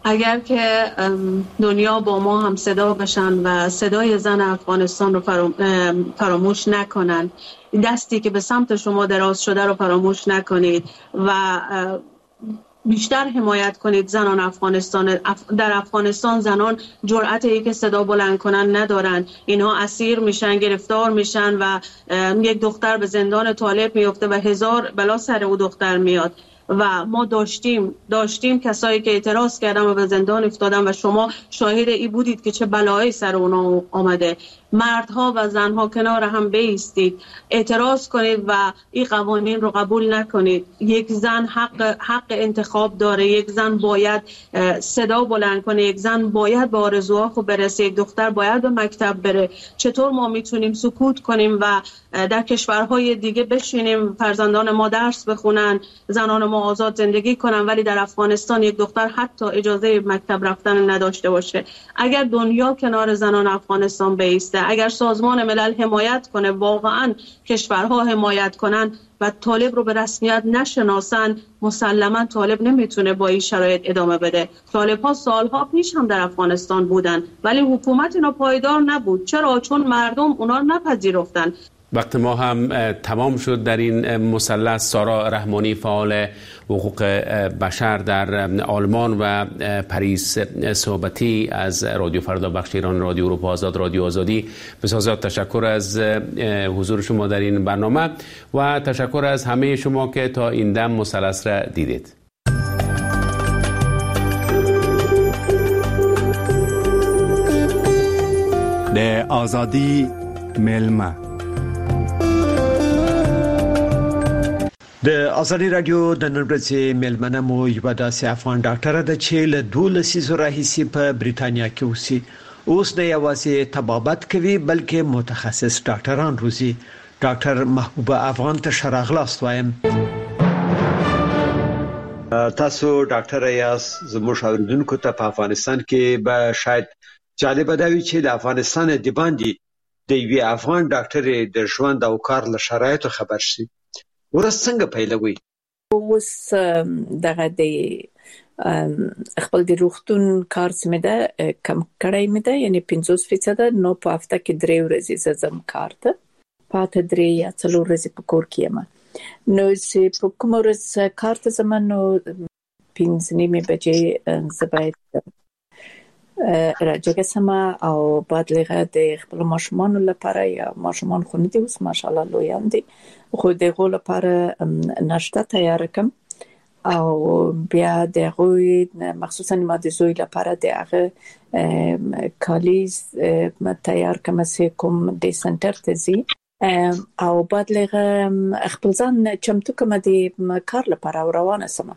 اگر که دنیا با ما هم صدا بشن و صدای زن افغانستان رو فراموش نکنن، دستی که به سمت شما دراز شده رو فراموش نکنید و بیشتر حمایت کنید زنان افغانستان. در افغانستان زنان جرأتی که صدا بلند کنن ندارن، اینها اسیر میشن، گرفتار میشن و یک دختر به زندان طالب میفته و 1000 بلا سر او دختر میاد. و ما داشتیم کسایی که اعتراض کردن و به زندان افتادن و شما شاهد ای بودید که چه بلایی سر اونا آمده. مردها و زنها کنار هم بایستید، اعتراض کنید و این قوانین رو قبول نکنید. یک زن حق انتخاب داره، یک زن باید صدا بلند کنه، یک زن باید به آرزوها خود برسه، یک دختر باید به مکتب بره. چطور ما میتونیم سکوت کنیم و در کشورهای دیگه بشینیم فرزندان ما درس بخونن، زنان ما آزاد زندگی کنن، ولی در افغانستان یک دختر حتی اجازه مکتب رفتن نداشته باشه؟ اگر دنیا کنار زنان افغانستان بایسته، اگر سازمان ملل حمایت کنه، واقعا کشورها حمایت کنن و طالب رو به رسمیت نشناسن، مسلما طالب نمیتونه با این شرایط ادامه بده. طالب ها سالها پیش هم در افغانستان بودن ولی حکومت اینا پایدار نبود. چرا؟ چون مردم اونا رو نپذیرفتن. وقت ما هم تمام شد در این مثلث. سارا رحمانی، فعال حقوق بشر در آلمان، و پریس صحبتی از رادیو فردا، بخش ایران، رادیو اروپا آزاد، رادیو آزادی. بسیار تشکر از حضور شما در این برنامه و تشکر از همه شما که تا این دم مثلث را دیدید. د آزادی ملمه د ازادي رادیو د نن ورځې ملمنه مو یو داسې افغان ډاکټر ده چې له 12 لسیزو راهیسې په بریتانیا کې اوسي. اوس نه یوازې طبابت کوي بلکې متخصص ډاکټران روزي. ډاکټر محبوبه افغان ته شراغلاست وایم. تاسو ډاکټر یاس، زموږ اوریدونکو ته په افغانستان کې به شاید جالب دی چې د افغانستان د باندې د یوې افغان ډاکټر د ژوند او کار له شرایطو خبر شي. ورځ څنګه پیلوي؟ اوس دغه د خپل د روغتون کار سمه ده کم کړای مې ده، یعنی 50% نو په هفته کې 3 ورځې زم کار ته پاتې 3 یا 4 ورځې په کور کې یم. نو چې په کوم ورځ کار ته زم نو 5:30 بجې زباید راجګه سما او بعد لغه د خپل ماشومان لپاره یا ماشومان خو نه دي اوس ماشاءالله لویان دي، خو دغه لپاره ناشته تیار کوم او بیا دغه مخصوصا ما د زوی لپاره دغه کالیز تیار کوم چې کوم د سنټر ته زی او بعد لغه خپل ځان چمتو کوم د کار لپاره روانه سم.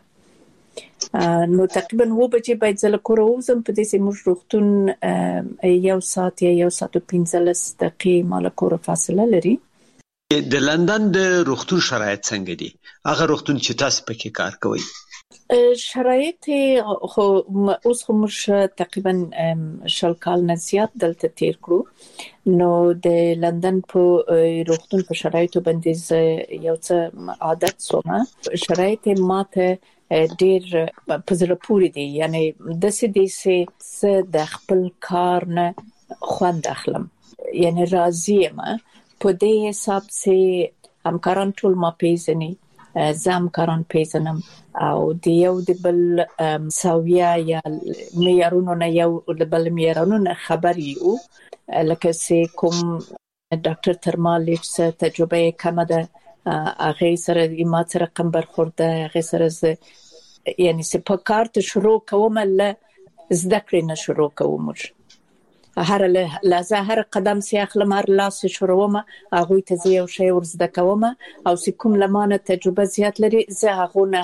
نو تقریبا 9 بجې باید زله کور وزم. په دې سه موږ روغتون 1 ساعت یا 1 ساعت و 15 دقیقې مال کور فاصله لري. د لندن د روغتون شرایط څنګه دي؟ هغه روغتون چې تاسو پکې کار کوئ. شرایط خو اوس هم تقریبا 10 کال نه زیات دلته تیر کړو. نو د لندن په روغتون په شرایطو باندې یو څه عادت سومه. شرایط ماته ډیر په زړه پورې دي، یعنی د سې د خپل کار نه خوند اخلم، یعنی راضی یم په دې حساب چې همکاران ټول ما پیژني، زم کاران پیژنم او د یو د بل ساویا یا معیارونو نه یو د بل معیارونو نه خبر یو. لکه چې کوم ډاکټر ترمالیچ څه تجربه کم ده، هغه سره ما سره رقم برخورده، هغه سره یعنی چې په کارت شروع کوم له زده کړې نه شروع کوم. هر لحظه هر قدم چې اخلم هر لاس شروعم هغه ته یو شی ورزده کوم او چې کوم لمانه تجربه زیات لري زه هغه نه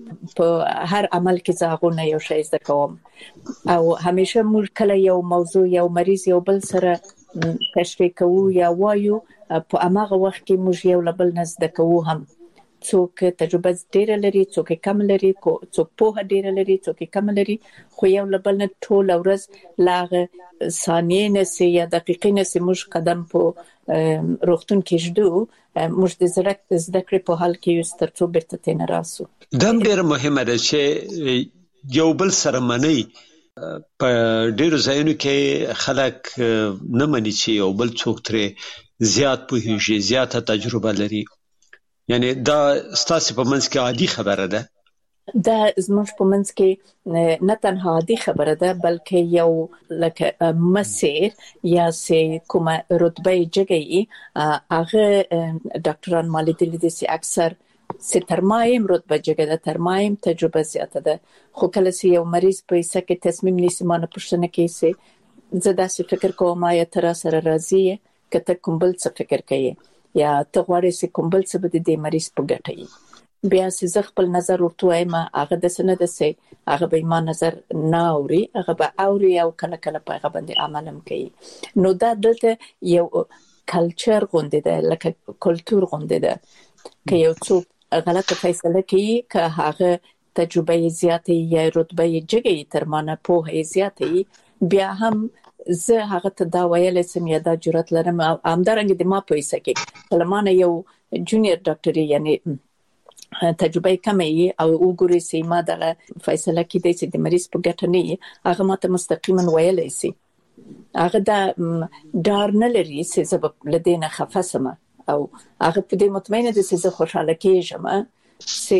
هر عمل کې زه هغه نه یو شی زده کوم. او همیشه موږ کله یو موضوع یو مریض یو بل سره تشریح کوو یا وایو، په هغه وخت کې موږ یو بل نه زده کوو. هم څوک تجربه ډیر لري، څوک کم لري، څوک په ډیر لري، څوک کم لري، خو یو بل نه ټول ورځ لاغه ثانیې نه سي یا دقیقې نه سي موږ قدم په روغتون کې جدو موږ د زده کړې په حال کې یو سترڅو بیرته تن راسو. دا ډیر مهمه ده چې یو بل سره منی په ډیرو ځایونو کې خلک نه مني چې یو بل څوک ترې زیات پوهیږي، زیاته تجربه لري. یعنی دا ستاسو په منځ کې عادي خبره ده؟ دا زموږ په منځ کې نه تنها عادي خبره ده بلکې یو لکه مسیر یا سه کومه رتبه جګی هغه ډاکټران مالیدلی دي چې اکثر سه ترمایم رتبه جګه ده، ترمایم تجربه زیاته ده. خو کله چې یو مریض په سکه تصمیم نیسي مانه پښتنه کې سه زدا څه فکر کوم یا تر سره راضی کته کوم بل څه فکر کوي یا ته غواړې چې کوم بل څه به د مریض په ګټه وي. بیا چې خپل نظر ورته وایم هغه د سند سه هغه به ما نظر نه اوري، هغه به اوري او کله کله په هغه باندې عملم کوي. نو دا دلته یو کلچر غونډه ده، لکه کلچر غونډه ده که یو څوک غلطه فیصله کوي که هغه تجربه زیاته یا رتبه جګی تر مانه په زیاته بیا هم زه هغه ته دا ویل سم یا دا جرأت لرم همدارنګه د ما په حصہ کې کلمانه یو جونیئر ډاکټر یعنی تجربه کمه او وګوري چې ما دغه فیصله کې د سې د مریض په ګټه نه هغه ماته مستقیما ویل سي هغه دا ډار نه لري چې زه لدينه خفسمه او هغه په دې مطمئنه دي چې زه خوشاله کېږم چې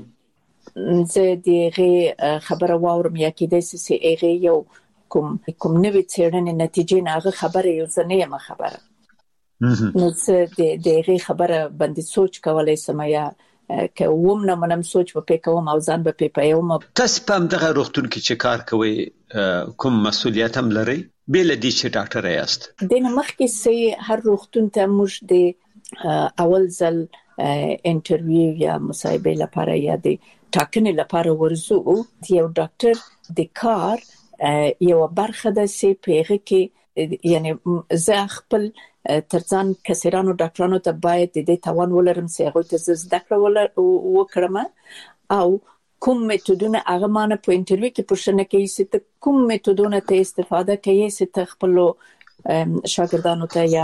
زه دغه خبره واورم یا کې د سې هغه یو کوم نوې څېړنې نتیجې نه هغه خبره یو ځنه یم خبره نو زه دغه خبره باندې سوچ کولای سم یا که ومنه منم سوچ په کوم او ځان په پیوم. تاسو په دغه روغتون کې چې کار کوي کوم مسؤلیت هم لري بل دي چې ډاکټر یاست؟ د مخکې سي هر روغتون ته موږ د اول ځل انټرویو یا مصاحبه لپاره یا د ټاکنې لپاره ورزو. یو ډاکټر د کار یو برخه د سي پیغه کې یعنی زه خپل ترځان کسرانو ډاکټرانو ته باید د توان ولرم چې هغه ته زده کړم وکړم او کوم میتودونه هغه مانه په انټرویو کې پوښتنه کوي چې کوم میتودونه ته استفاده کوي چې خپل شاګردانو ته یا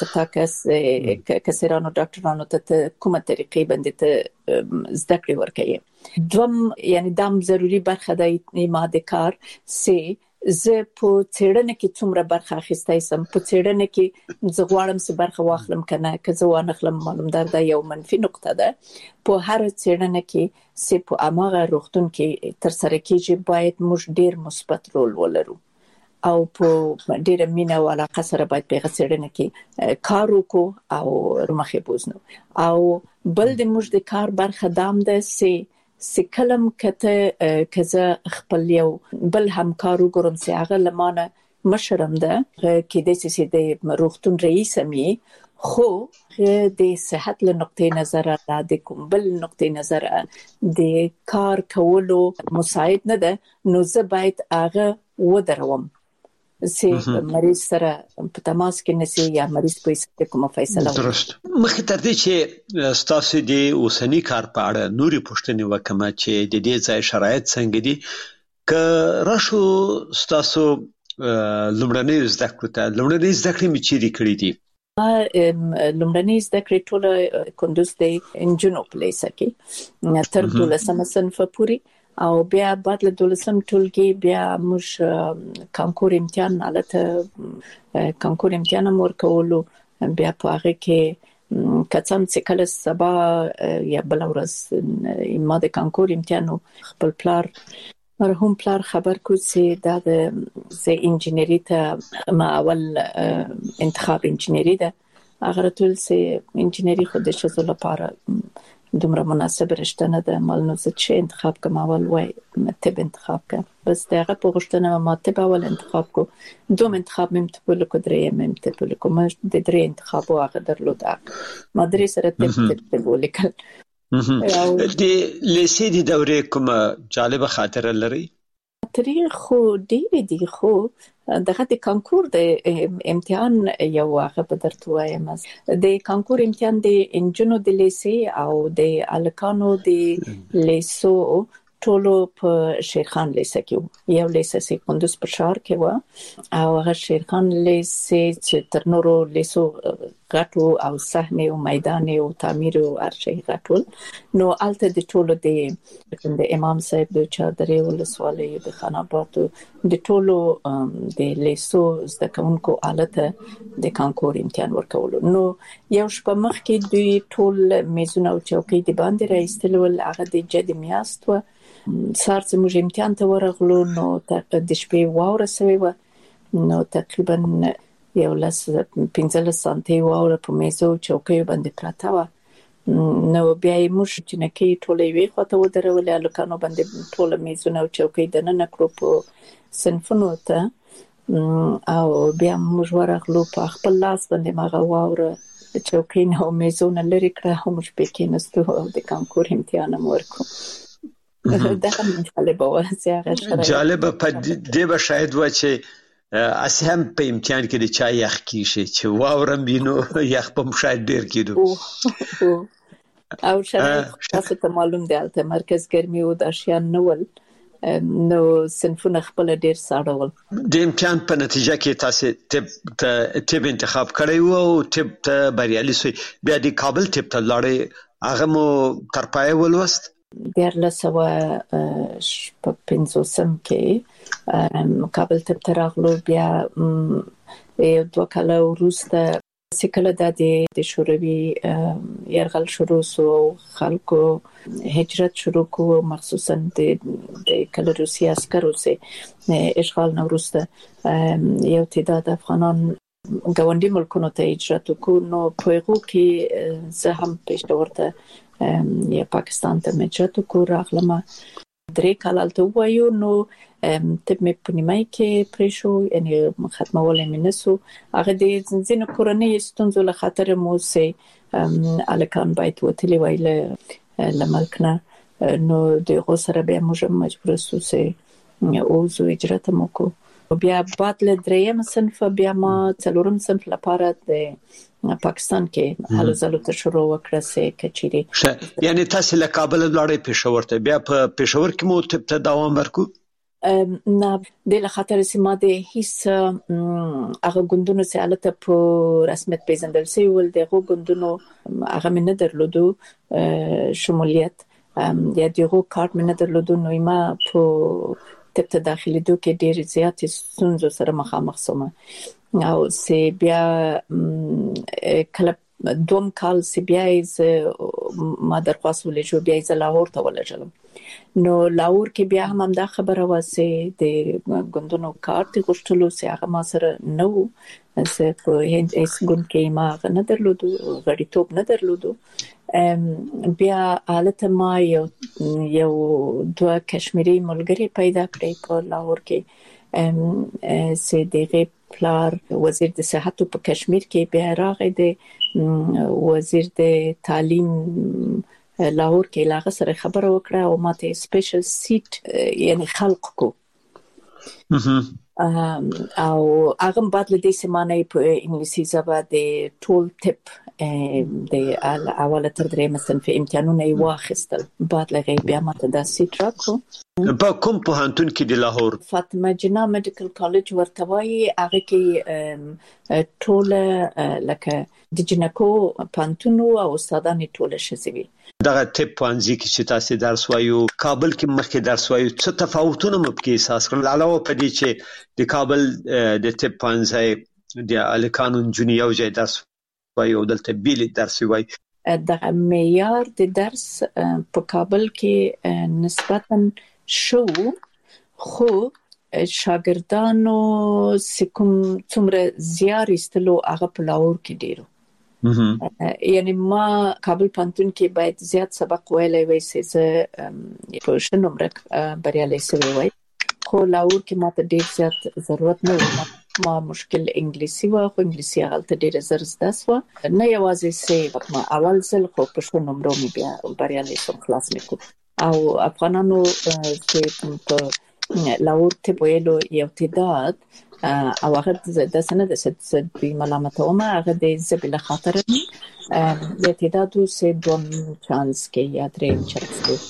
کسرانو ډاکټرانو ته کومه طریقې باندې ته زده کړې ورکوي. دوم یعنی دام ضروری برخه د ماده کار سي زه په څېړنه کې څومره برخه اخیستای سم، په څېړنه کې زه غواړم چې برخه واخلم کنه که زه وانخلم معلومدار ده یو منفي نقطه ده. په هر څېړنه کې چې په اماغه روغتون کې تر سره کېږي باید موږ ډیر مثبت رول ولرو او په ډیر مینه او علاقه سره باید په څېړنه کې کار وکړو او مخې بوزنو. او بل د موږ د کار برخه دام ده چې سکلم کته کزه خپل یو بل همکارو ګورم چې هغه لمانه مشرم ده کې د سې د روغتون رئیس مې خو د صحت له نقطې نظر د کوم بل نقطې نظر د کار کولو مساعد نه ده نو زه باید هغه ودروم چې مریض سره په تماس کې نسی یا مریض په کومه فیصله درست. مخکې تر دې چې تاسو د اوسنی کار په اړه نوري پوښتنې وکم چې د دې ځای شرایط څنګه دي که راشو تاسو لومړنۍ زده کړې مې چیرې کړې دي؟ لومړنۍ زده کړې ټوله کندوز د انجنونو په لیسه کې تر 12 صنف پورې او بیا بعد له 12 ټولګي بیا موږ کانکور امتحان حالت کانکور امتحان ورکولو بیا په هغه کې کڅم چې کله سبا یا بل ورځ ما د کانکور امتحان خپل پلار مرحوم پلار خبر کو چې دا د انجینری ته ما اول انتخاب انجینری ده هغه ټول چې انجینری خو د شزو لپاره دومره مناسب رشته نه ده مالنو زه چې انتخاب کوم اول وای طب انتخاب کوم بس دغه په غوښتنه ما طب اول انتخاب کو دوم انتخاب مم ته په لکه درې مم ته په لکه ما د درې انتخاب واغ درلود ما درې سره طب ولیکل. د لیسې د دورې کوم جالبه خاطره لري؟ تاریخ خو ډېر دي خو دغه د کانکور د امتحان یو هغه په درته وایم د کانکور امتحان د انجنونو د لیسې او د الکانو د لیسو ټولو په شیرخان لیسه کې یو لیسه سي کندوز په شهر کې و او هغه شیرخان لیسه چې تر نورو لیسو غټو او صحنه او میدان او تعمیر او ارشي غټول نو الته د ټولو د امام صاحب د چادرې ولسوالۍ د خان آباد د ټولو د لیسو زده کوونکو آلته د کانکور امتحان ورکول نو یو شپه مخکې دوی ټول میزونه او چوکۍ د باندې راایستل ول هغه د جد میاست و سار چې موږ امتحان ته ورغلو نو د شپې واوره سوي و نو تقریبا یو 15 سانتي واوره په میزو چوکۍ باندې پراته و نو بیا موږ چې نکې ټولې وی خواته ودرول الکانو باندې ټول میزونه او چوکۍ د نن کړو په صنفونو ته او بیا موږ ورغلو په خپل لاس باندې ماغه واوره چوکۍ نه میزونه لري کړه هم موږ پکې نستو او د کانکور امتحان ورکو دا هم جالبه و چې جالبه په دې به شاید و چې اسهم په امتحان کې د چا یخ کیږي چې واورم بینو یخ په شاید ډیر کېدو او شاید تاسو ته معلوم دی البته مرکز ګرمي او د اشیان نول نو صنفونه خپل ډیر ساړه ول د امتحان په نتیجه کې تاسو طب انتخاب کړی وو او طب ته بریالي شوی بیا د کابل طب ته لاړې هغه مو تر پای ولوست 1950 کې کابل ته ترغلو بیا یو 2 کاله وروسته سکله د شوروي يرغل شروع سو خلکو هجرت شروع کو مخصوصا د کله روسي عسکرو سه اشغال وروسته یو تعداد افغانان ګاونډي ملکونو ته هجرت وکړو نو په هغه کې زه هم پېښور یا پاکستان ته هجرت وکړو راغلم 3 کال الته وایو نو طب مې په نیمه کې پریشو یعنی ختمول مې نسو هغه د ځینې کورنۍ ستونزو له خاطر مو سه الکان باید وتلی ویل لملکنه نو د غوسره به موږ مجبور سو سه او زو هجرت مکو بیا بعد له دریم صنف بیا ما څلورم صنف لپاره د پاکستان کې حالو زلو ته شروع وکړه سه کچيري یعنی تاسو له کابل لاړې پېښور ته بیا په پېښور کې مو طب ته دوام ورکو نه د خاطر سیمه د هیڅ هغه ګوندونو سیالت په رسمیت پیژندل سي ول دغه ګوندونو هغه نه درلودو شمولیت یا دغه کارت نه درلودو نو ما په طب ته داخلي دوه کې ډېر زیات ستونزو سره مخامخ سوم او سی بیا کله دوم کال سی بیا ما درخواست ولې بیا ز لاهور ته ولېږم نو لاهور کې بیا هم دا خبره واسه د ګوندونو کارت غوښتلو سي هغه ما سره نو زه په هند اس ګوند کې ما نه درلودو غړیتوب نه درلودو بیا حالت ما یو 2 کشمیری ملګری پیدا کړی په لاهور کې سي دغه پلار وزیر د صحت په کشمیر کې بیا راغی د وزیر د تعلیم لاهور کې لاغه سره خبره وکړه او ماته سپیشل سیټ یعنی خلق کو او هغه بعد له دې سیمانه په انګلیسي ژبه د ټول ټپ د اوله تر درېمه صنف امتحانونه یې واخیستل بعد له بیا ماته د سیټ راکو په کوم پوهنتون کې د لاهور فاطمه جنا میډیکل کالج ورته وایي هغه کې ټول لکه د جنکو پانتونو او استادان ټول شسوي دغه طب پوهنځي کې چې تاسو درس وایو کابل کې مخکې درس وایو څه تفاوتونه مو کې احساس کړل علاوه په دې چې د کابل د طب پوهنځي د الکانو جونیو ځای درس وایو دلته بیل درس وایي د معیار د درس په کابل کې نسبتاً شو خو شاګردانو سکم څومره زیار استلو هغه په لاهور کې ډیرو یعنی ما کابل پانتون کې باید زیات سبق ویلای وای سه په شنومره بریالي سوي وای خو لاهور کې ماته ډیر زیات ضرورت نه و ما مشکل انګلیسي و خو انګلیسي هغه ډیر زر زده سو نه یوازې سه ما اول ځل خو په شنومره مې بیا بریالي سم خلاص نکو او افغانانو چې په لاهور ته ویلو یو تعداد او هغه د سند د ملامت او ما هغه د زبل خاطر د تعدادو سه دوم چانس کې یا دریم چانس کې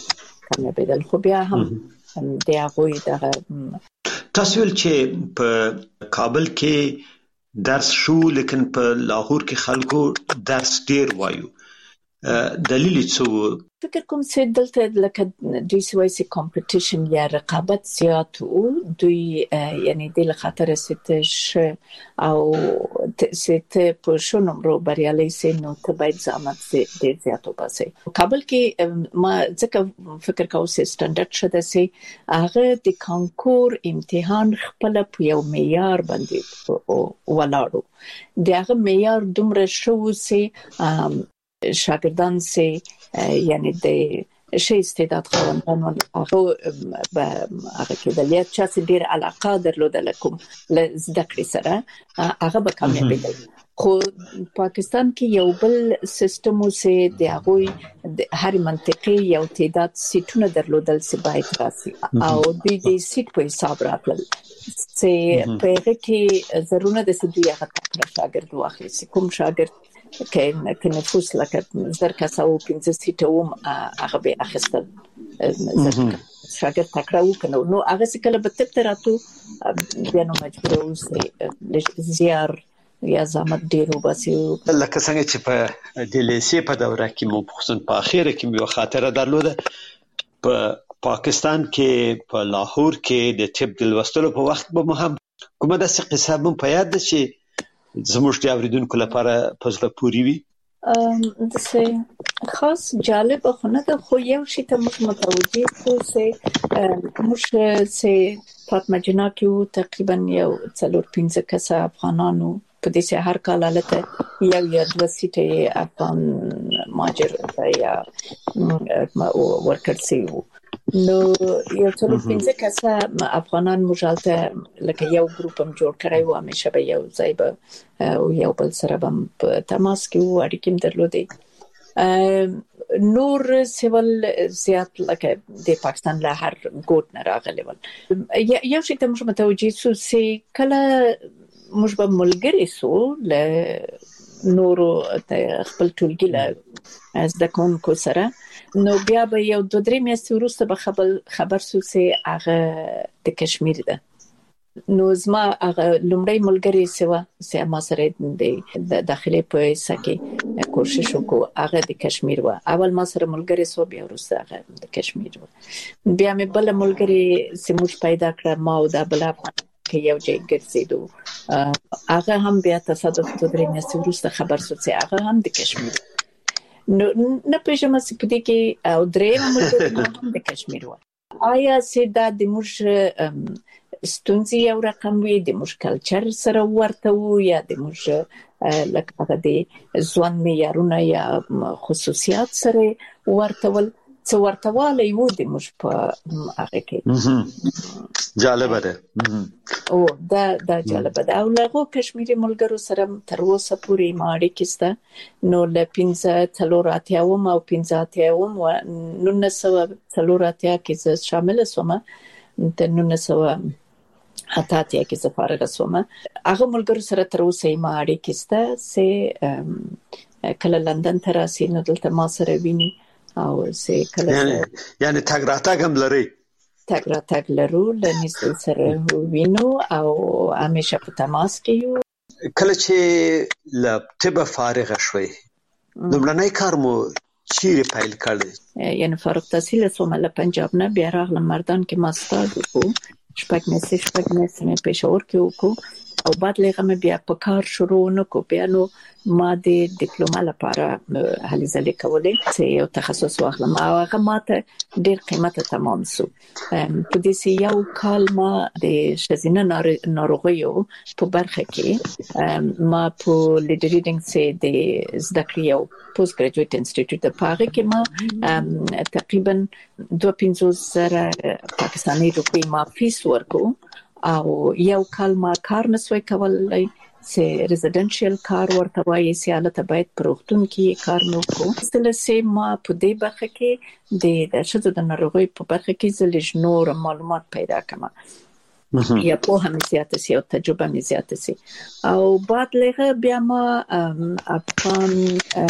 کامیابېدل خو بیا هم د هغوی دغه تاسو ول چې په کابل کې درس شو لیکن په لاهور کې خلکو درس ډیر وایو دلیل څه فکر کوم چې دلته لکه دوی سوایسي کمپټیشن یا رقابت زیات وو دوی یعنی د خاطر ستش او ست په شنومرو بریالي سي نو ته باید زحمت ډیر زیات وباسي کابل کې ما ځکه فکر کوم چې سټانډرډ شته سي هغه د کانکور امتحان خپل په یو معیار باندې ولاړو دغه معیار دومره شو سي شاګردان سي یعنی د شي استعداد خواندانو هغه کې د لیت چې ډیر علاقه درلوده کوم زده کړې سره هغه به کامیابېدل خو پاکستان کې یو بل سیستم سي د هغه هر منطقي یو تعداد سیټونه درلودل سي باید راسي او د دې سیټ په حساب راتل سي په هغه کې ضرورت د سدي هغه شاګرد واخلي کوم شاګرد که نفوس لکه زر کسا و 15 سیټه وم هغه به اخیستل شاګرد تکړه وکنو نو هغه څه کله به تک راتو بیا نو مجبور اوسې زیار یا زحمت ډیر وباسي لکه څنګه چې په د لیسې په دوره کې مو خصوصا په اخیره کې یو خاطره درلوده په پاکستان کې په لاهور کې د طب د لوستلو په وخت به مهم کومه داسې قصه مو په یاد ده چې زموږ د اوریدونکو لپاره په زړه پورې وي دسه خاص جالب خو نه ده خو یو شی ته موږ متوجه شو چې موږ چې فاطمه جنا کې تقریبا یو 4-5 کسه افغانانو په دې سه هر کال حالت یو یا د سیټه افغان ماجر یا ورکر سی نو یو څو 15 کسه افغانان مجالته لکه یو ګروپ هم جوړ کړی و همیشه به یو ځای به او یو بل سره هم په تماس کې و اړیکې درلودې نور سیول زیات لکه د پاکستان له هر ګوټ نه راغلي ول یو شی ته موږ متوجه شو چې کله موږ به ملګری سو له نورو خپل ټولګي له زده کوونکو سره نو بیا به یو 2-3 میاشتې وروسته به خبر سو چې هغه د کشمیر ده نو زما هغه لومړی ملګری سوا چې ما سره د داخلي په سکه کوشش وکړ هغه د کشمیر و اول ما سره ملګری سو بیا وروسته هغه د کشمیر و بیا مې بل ملګری سموش پیدا کړ ما او دا بل کې یو ځای ګرځیدو هغه هم بیا تصادف 2-3 میاشتې وروسته خبر سو چې هغه هم د کشمیر نو نه پېژم چې په دې کې او درې ملګری هم د کشمیر و آیا چې دا د موږ ستونزې یو رقم وي د موږ کلچر سره ورته وو یا د موږ لکه د ځوان معیارونه یا خصوصیات سره ورته ول څو ورته والی وو د موږ په هغه کې جالبه ده او دا جالبه ده او له کشمیري ملګرو سره تر اوسه پورې ماړی کېسته نو له 15 او 15 و 1940 کې شامل شوم د 1900 حتی کې زفارغه سوم هغه ملګرو سره تر اوسه ماړی کېسته سه کله لندن ته راسي نو دلته ما سره ویني او سه کله یعنی تاګ راتګ هم لري تاګ راتګ لرو لنیستل سره وینو او همیشه په تماس کې یو کله چې لپټه فارغ شوي لمړنۍ کار مو چیرې پیل کړل یعنی فارغ تحصیل سوم له پنجاب نه بیا راغلم مردان کې ماستر وکړم شپږ میاشتې پېښور کې وکړو او بعد لغه مې بیا په کار شروع نکو بیا نو ما د ډیپلوما لپاره هلې ځلې کولې چې یو تخصص واخلم او هغه ماته ډېر قیمته تمام شو په دې سي یو کال ما د شزینه ناروغیو په برخه کې ما په لیډر ریډینګ سي د زده کړې یو پوسټ ګریجویټ انسټیټیوټ په هغه کې ما تقریبا 250,000 پاکستاني روپۍ ما فیس ورکو او یو کال ما کار نسوي کولای چې ریزیدنشل کار ورته وایي چې حالت باید پروختون کې کار نو کو ستل سه ما په دې برخه کې د شذو د ناروغي په برخه کې زلج نور معلومات پیدا کما یا په هم زیاته سي او تجربه مې زیاته سي او بعد لغه بیا ما افغان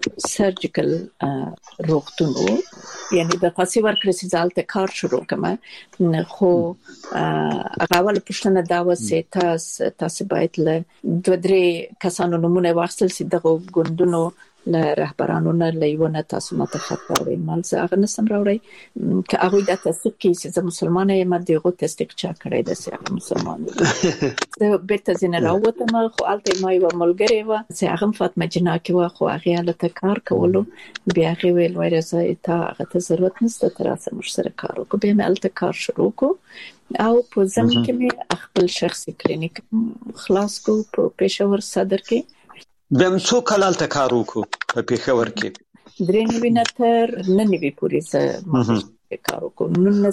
سرجیکل روغتون وو، یعنی د خاصي ورکړې چې ځالته کار شروع کما خو هغه ول پښتنه دا وسه تاسو باید له 2-3 کسانو نمونه واخیستل چې دغه ګوندونو له رهبرانو نه لیونه تاسو ماته خبرې مال څه هغه نسم راوړی که هغه د تصدیق کې چې مسلمانې ما دغه تصدیق چا کړی د سیاق مسلمان زه بیرته زنه راوته ما خو الته ما یو ملګری و چې هغه فاطمه جنا کې و خو هغه له کار کولو بیا هغه ویل ورسه ته هغه ته ضرورت نشته تر اوسه مش سره کار وکړو بیا مې الته کار شروع کو او په ځمکه کې مې خپل شخصي کلینیک خلاص کو په پېښور صدر کې بهم څو کال ته کار وکړو په پېښور کې 93 نه تر 99 پورې زه کار وکړم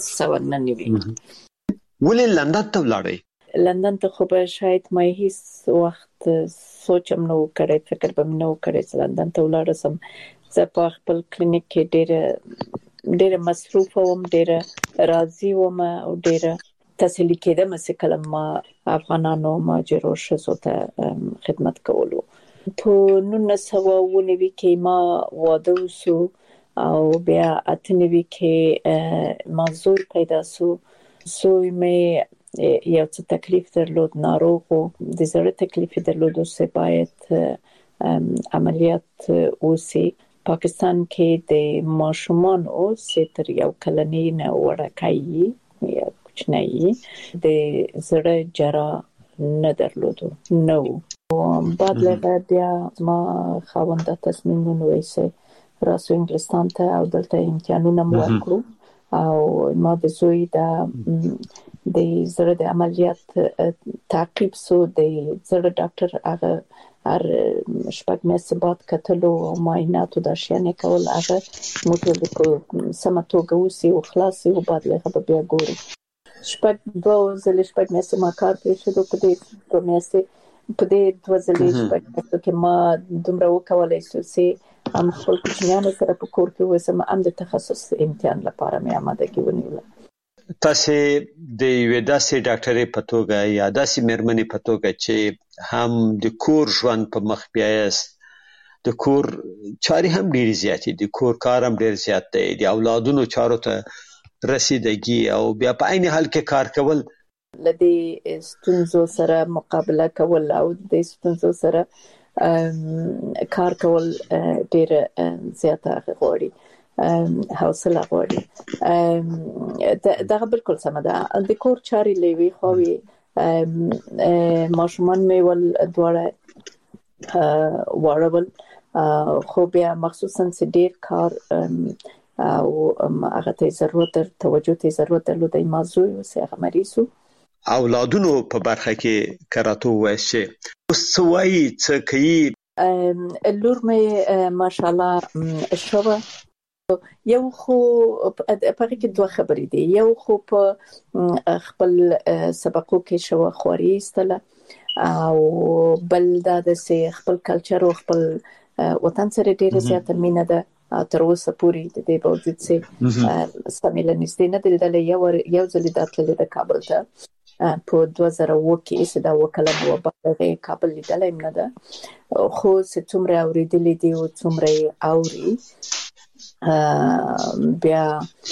1999 ولې لندن ته ولاړې لندن ته خو به شاید ما هیڅ وخت سوچم نو کړی فکر به نو کړی چې لندن ته ولاړم زه په خپل کلینیک کې ډېر مصروف وم ډېر راضي وم او ډېر تسلی کېدم چې کله ما افغانانو ماجرو شوزو ته خدمت کولو په 1990 کې ما واده وسو او بیا 98 کې ما زوی پیدا سو زوی مې یو څه تکلیف درلود ناروغ د زړه تکلیف درلود چې باید عملیات وسی پاکستان کې د ماشومان او ستر یو کلنی نه ورکایي یا کوچنی د زړه جرا نه درلود نو بعد له بیا ما خوند تصمیم ونیسه راسو انګلستان ته او دلته امتحانونه مو وکړو او ما د زوی د زړه د عملیات تعقیب سو د زړه ډاکټر هغه هر شپږ میاشتې بعد کتلو او معاینات د شیانې کول هغه موږ په سماتوګه وسی او خلاصي او بعد له بیا ګوري شپږ میاشتې ما کار پیښو په دې میاشتې په دې 2000 کې ما دومره وکولای چې هم خپل کوچنیانو سره په کور کې وسم هم د تخصص امتحان لپاره مې آمادګي ونیوله تاسو د یو داسې ډاکټرې په توګه یا داسې مېرمنې په توګه چې هم د کور ژوند په مخ بیاست د کور چاري هم ډېر زیاتې دي کور کار هم ډېر زیات دی د اولادونو چارو ته رسیدګي او بیا په عین حال کې کار کول لدی ستونزو سره مقابله کول او د ستونزو سره کار کول ډېر زیاته غواړي حوصله غواړي دا بالکل سم ده د کور چاري لوي خوي ماشومان مې ول دواړه وړول خو بیا مخصوصا چې ډېر کار او هغه ته ضرورت توجه ته ضرورت درلودای موضوع وسه مریضو اولادونو په برخه کې کراته وایي سوي څه کوي لور مې ماشاءالله شوه یو خو په کې دوه خبرې دي یو خو په خپل سبقو کې شو خوري استله او بل دا د خپل کلچر او خپل وطن سره ډېر زیات مینه ده تر اوسه پورې د دې باوجود چې سمېل نشته نه دلته یو ځل داتله د کابل ته په 2000 کې چې دا وکاله مو په کابل لیدلای نه ده خو چې څومره اوریدلې دي او څومره اوري بیا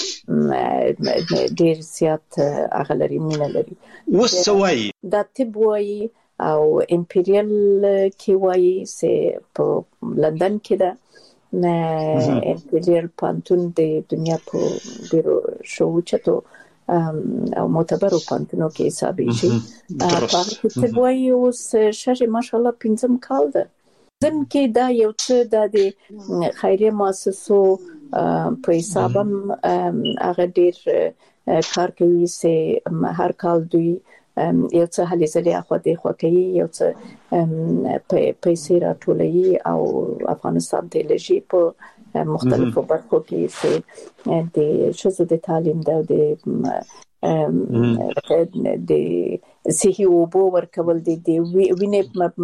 ډېر زیات اغلري مینه لري وسوي دا طب وایي او امپریال کې وایي چې په لندن کې ده امپریال پانتون د دنیا په ډیرو شو چتو او معتبرو پانتونو کې حساب شي په طب وایي اوس شاشه ماشاءالله 15 کال ده ځم کې دا یو څه د خیریه مؤسسو په حسابم هغه ډیر کار کوي چې هر کال دوی یو څه هلي ځلې اخو د خوکي یو څه پیسې راټولوي او افغانستان ته لږی په مختلفو برخو کې چې د شوزو د تعلیم د صحي اوبو ورکول دي د وینې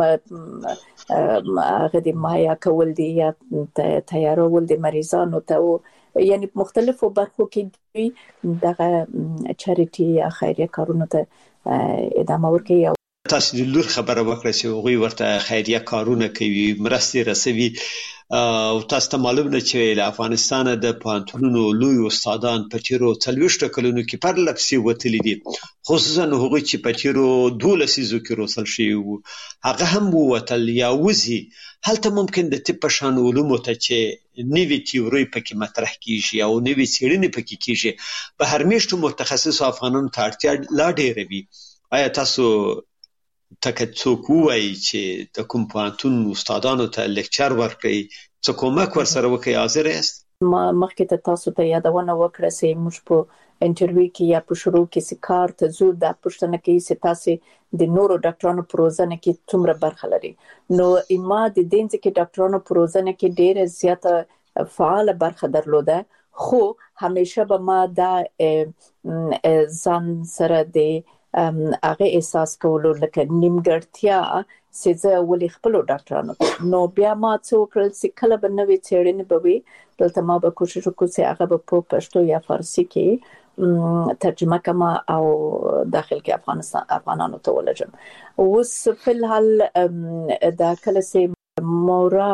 هغه د مایا کول دي یا تیارول د مریضانو ته یعنی مختلفو برخو کې دوی دغه چاریټي یا خیریه کارونه ته ادامه ورکوي تاسو د لور خبره وکړه چې هغه ورته خیریه کارونه کوي مرستې رسوي او تاسو ته معلوم نه چې له افغانستان د پوهنتونونو لوی استادان په تیرو 40 کلونو کې پر لپسي وتلي دي، خصوصا هغوی چې په تیرو 12 لسیزو کې روسل شوي وو، هغه هم ووتل یا وځي. هلته ممکن د طب په شان علومو ته چې نوي تیوري پکې مطرح کیږي او نوي څېړنې پکې کیږي، په هر میاشتو متخصص افغانانو ته اړتیا لا ډېره وي. آیا تاسو تکه څوک وایي چې د کوم پوهنتون استادانو ته لیکچر ورکړي، څه کومک ورسره وکړي، حاضر یاست؟ ما مخکې ته تاسو ته یادونه وکړه چې موږ په انټرویو کې یا په شروع کې سکار ته زو د پښتنه کې چې تاسو د نورو ډاکټرانو پروژنه کې څومره برخه لري. نو ما د دینځ کې ډاکټرانو پروژنه کې ډېر زیاته فعال برخه درلوده، خو همیشه به ما دا ځان سره د هغه احساس کولو لکه نیمګړتیا چې زه ولې خپل ډاکټرانو نو بیا ما څه وکړل چې کله به نوې څېړنې به وي دلته ما به کوشش وکړم چې هغه به په پښتو یا فارسی کې ترجمه کما او داخل کې افغانانو ته ولجم. اوس په الحال دا کله چې مورا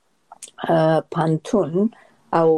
پانتون او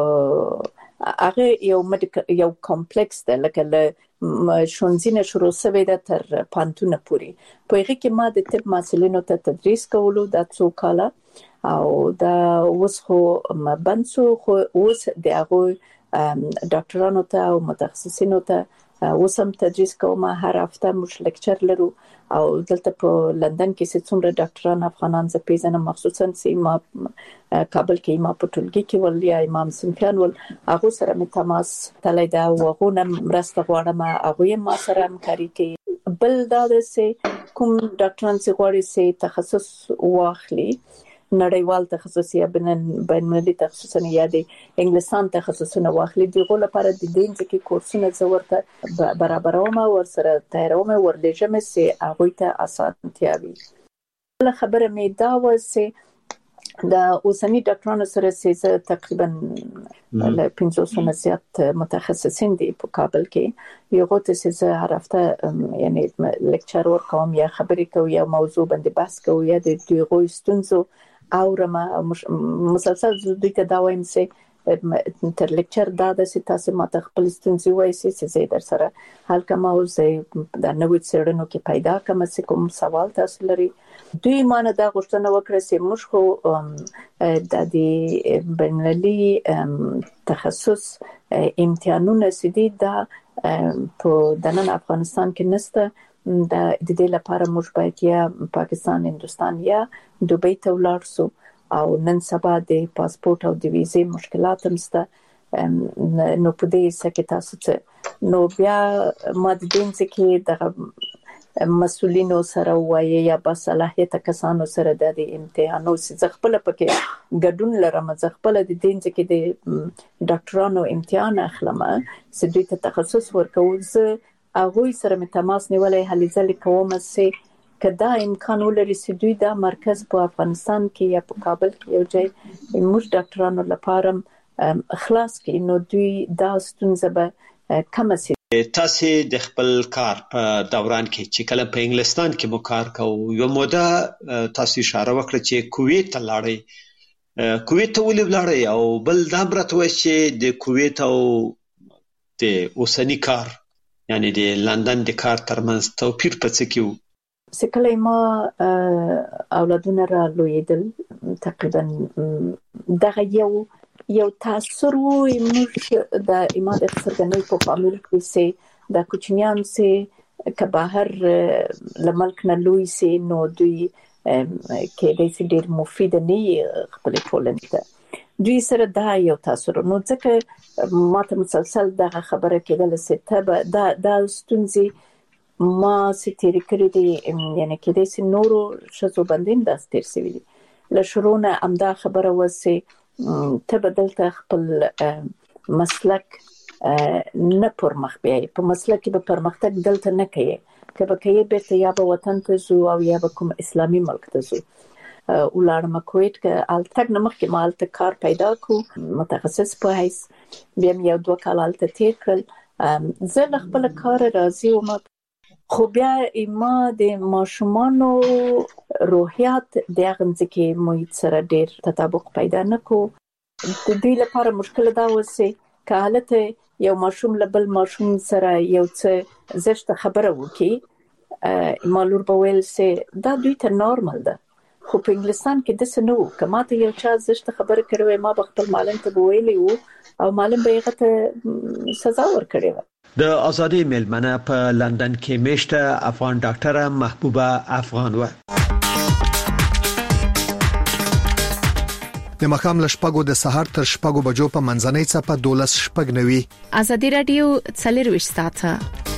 هغه یو کمپلیکس ده، لکه شونځینه شروع شوې ده تر پانتونه پورې. په هغه کې ما د طب محصلینو ته تدریس کولو د څو کاله او دا اوس خو بنسو، خو اوس د هغه ډاکټرانو ته او متخصصینو ته اوس هم تدریس کوم. هر هفته موږ لیکچر لرو او دلته په لندن کې چې څومره ډاکټران افغانان زه پیژنم، مخصوصا چې ما کابل کې ما په ټولګي کې ول یا امام سنفیان ول، هغه سره مې تماس تللی دا وغونه مرسته غواړم، هغه ما سره همکاري کوي. بل دا چې کوم ډاکټران چې غواړي چې تخصص واخلي، نړیوال تخصص یا بین‌المللي تخصصونه یا د انګلیسان تخصصونه واخلي، دغه لپاره د دې ځکه کورسونه زورته برابروم او ورسره تیاروم ورلېږم چې هغه ته اسانتیا وي. بل خبره مې دا و چې د اوسنی ډاکټرانو سره چې تقریبا له 500 زیات متخصصین دي په کابل کې، یو غوته چې هر هفته یعنی لیکچر ورکوم یا خبرې کوم یا موضوع باندې بحث کوم یا د دوی ستونزو اورم مسلسل دوی ته دا وایم چې تر لیکچر دا د تاسو ماته خپل ستونزې وایي چې زه در سره حل کوم او زه د نوې څېړنو کې پیدا کوم چې کوم سوال تاسو لري. دوی مانه دا غوښتنه وکړه چې موږ خو د دې بین‌المللي تخصص امتحانونه سدي دا په دنن افغانستان کې نسته. د دې لپاره موږ باید یا پاکستان، هندستان یا دوبۍ ته ولاړ شو او نن سبا د پاسپورت او د ویزې مشکلات هم شته. نو په دې سکه تاسو ته نو بیا ما د دې ځکه د مسؤلینو سره وایي یا با صلاحیت کسانو سره د امتحانو چې خپل پکې ګډون لرم، چې خپل د دې ځکه د ډاکټرانو امتحان اخلم چې دوی ته تخصص ورکول. زه هغه سره مې تماس نیولې هلې ځلې کوم چې کدا امکان ولري چې دوی دا مرکز په افغانستان کې یا په کابل کې یو ځای موږ ډاکټرانو لپاره خلاص کړي، نو دوی دا ستونزه به کم شي. تاسو د خپل کار په دوران کې چې کله په انګلستان کې مو کار کوو، یو موده تاسو اشاره وکړه چې کویت ته لاړی. کویت ته ولې لاړی؟ او بل دا برته وایي چې د کویت او د اوسنی کار یعنی د لندن د کار ترمنځ توپیر په څه کې وو؟ سکله ما اولادونه را لویدل تقریبا دغه یو تاثیر وو. موږ د ایماد څرګندوي په فامیل کې چې د کوچنیان چې که بهر لملک نه لوی سي نو دوی کې د سي ډېر مفید نه خپل ټولنې ته دوی سره دا یو تاثیر. نو ځکه ماته مسلسل دغه خبره کېدل چې دا ستونزې ما ستیر کړې دي، یعنی کې د سي نورو شذو بندین د ستیر سوي دي. له شروع نه امدا خبره وسه ته بدلته خپل مسلک نه پرمخ بیاي، په مسلک کې به پرمختګ دلته نه کوي، که به کوي بیرته یا به وطن ته زو او یا به کوم اسلامي ملک ته زو. ولارم کویت که التک نمخ که ما التک کار پیدا کو متخصص په حیث بیم یو 2 کال التک تیر کړل. زه خپل کار راضي وم، خو بیا ما د ماشومانو روحیات د هغه محیط سره ډیر تطابق پیدا نکو. د دوی لپاره مشکل دا وسی که حالت یو ماشوم لبل ماشوم سره یو څه زشت خبره وکي مالور بویل سي دا دوی ته نورمال ده، خو په انګلستان کې د سنو کماته یو چا زشت خبره کړو ما خپل معلم ته ویلی وو او معلم به هغه ته سزا ورکړي و. د ازادي میلمنه په لندن کې میشته افغان ډاکټره محبوبه افغان و. د مخام لشپګو د سحر تر شپګو بجو په منځنۍ څپه 12 شپګ نوي. ازادي رادیو 24 ساعته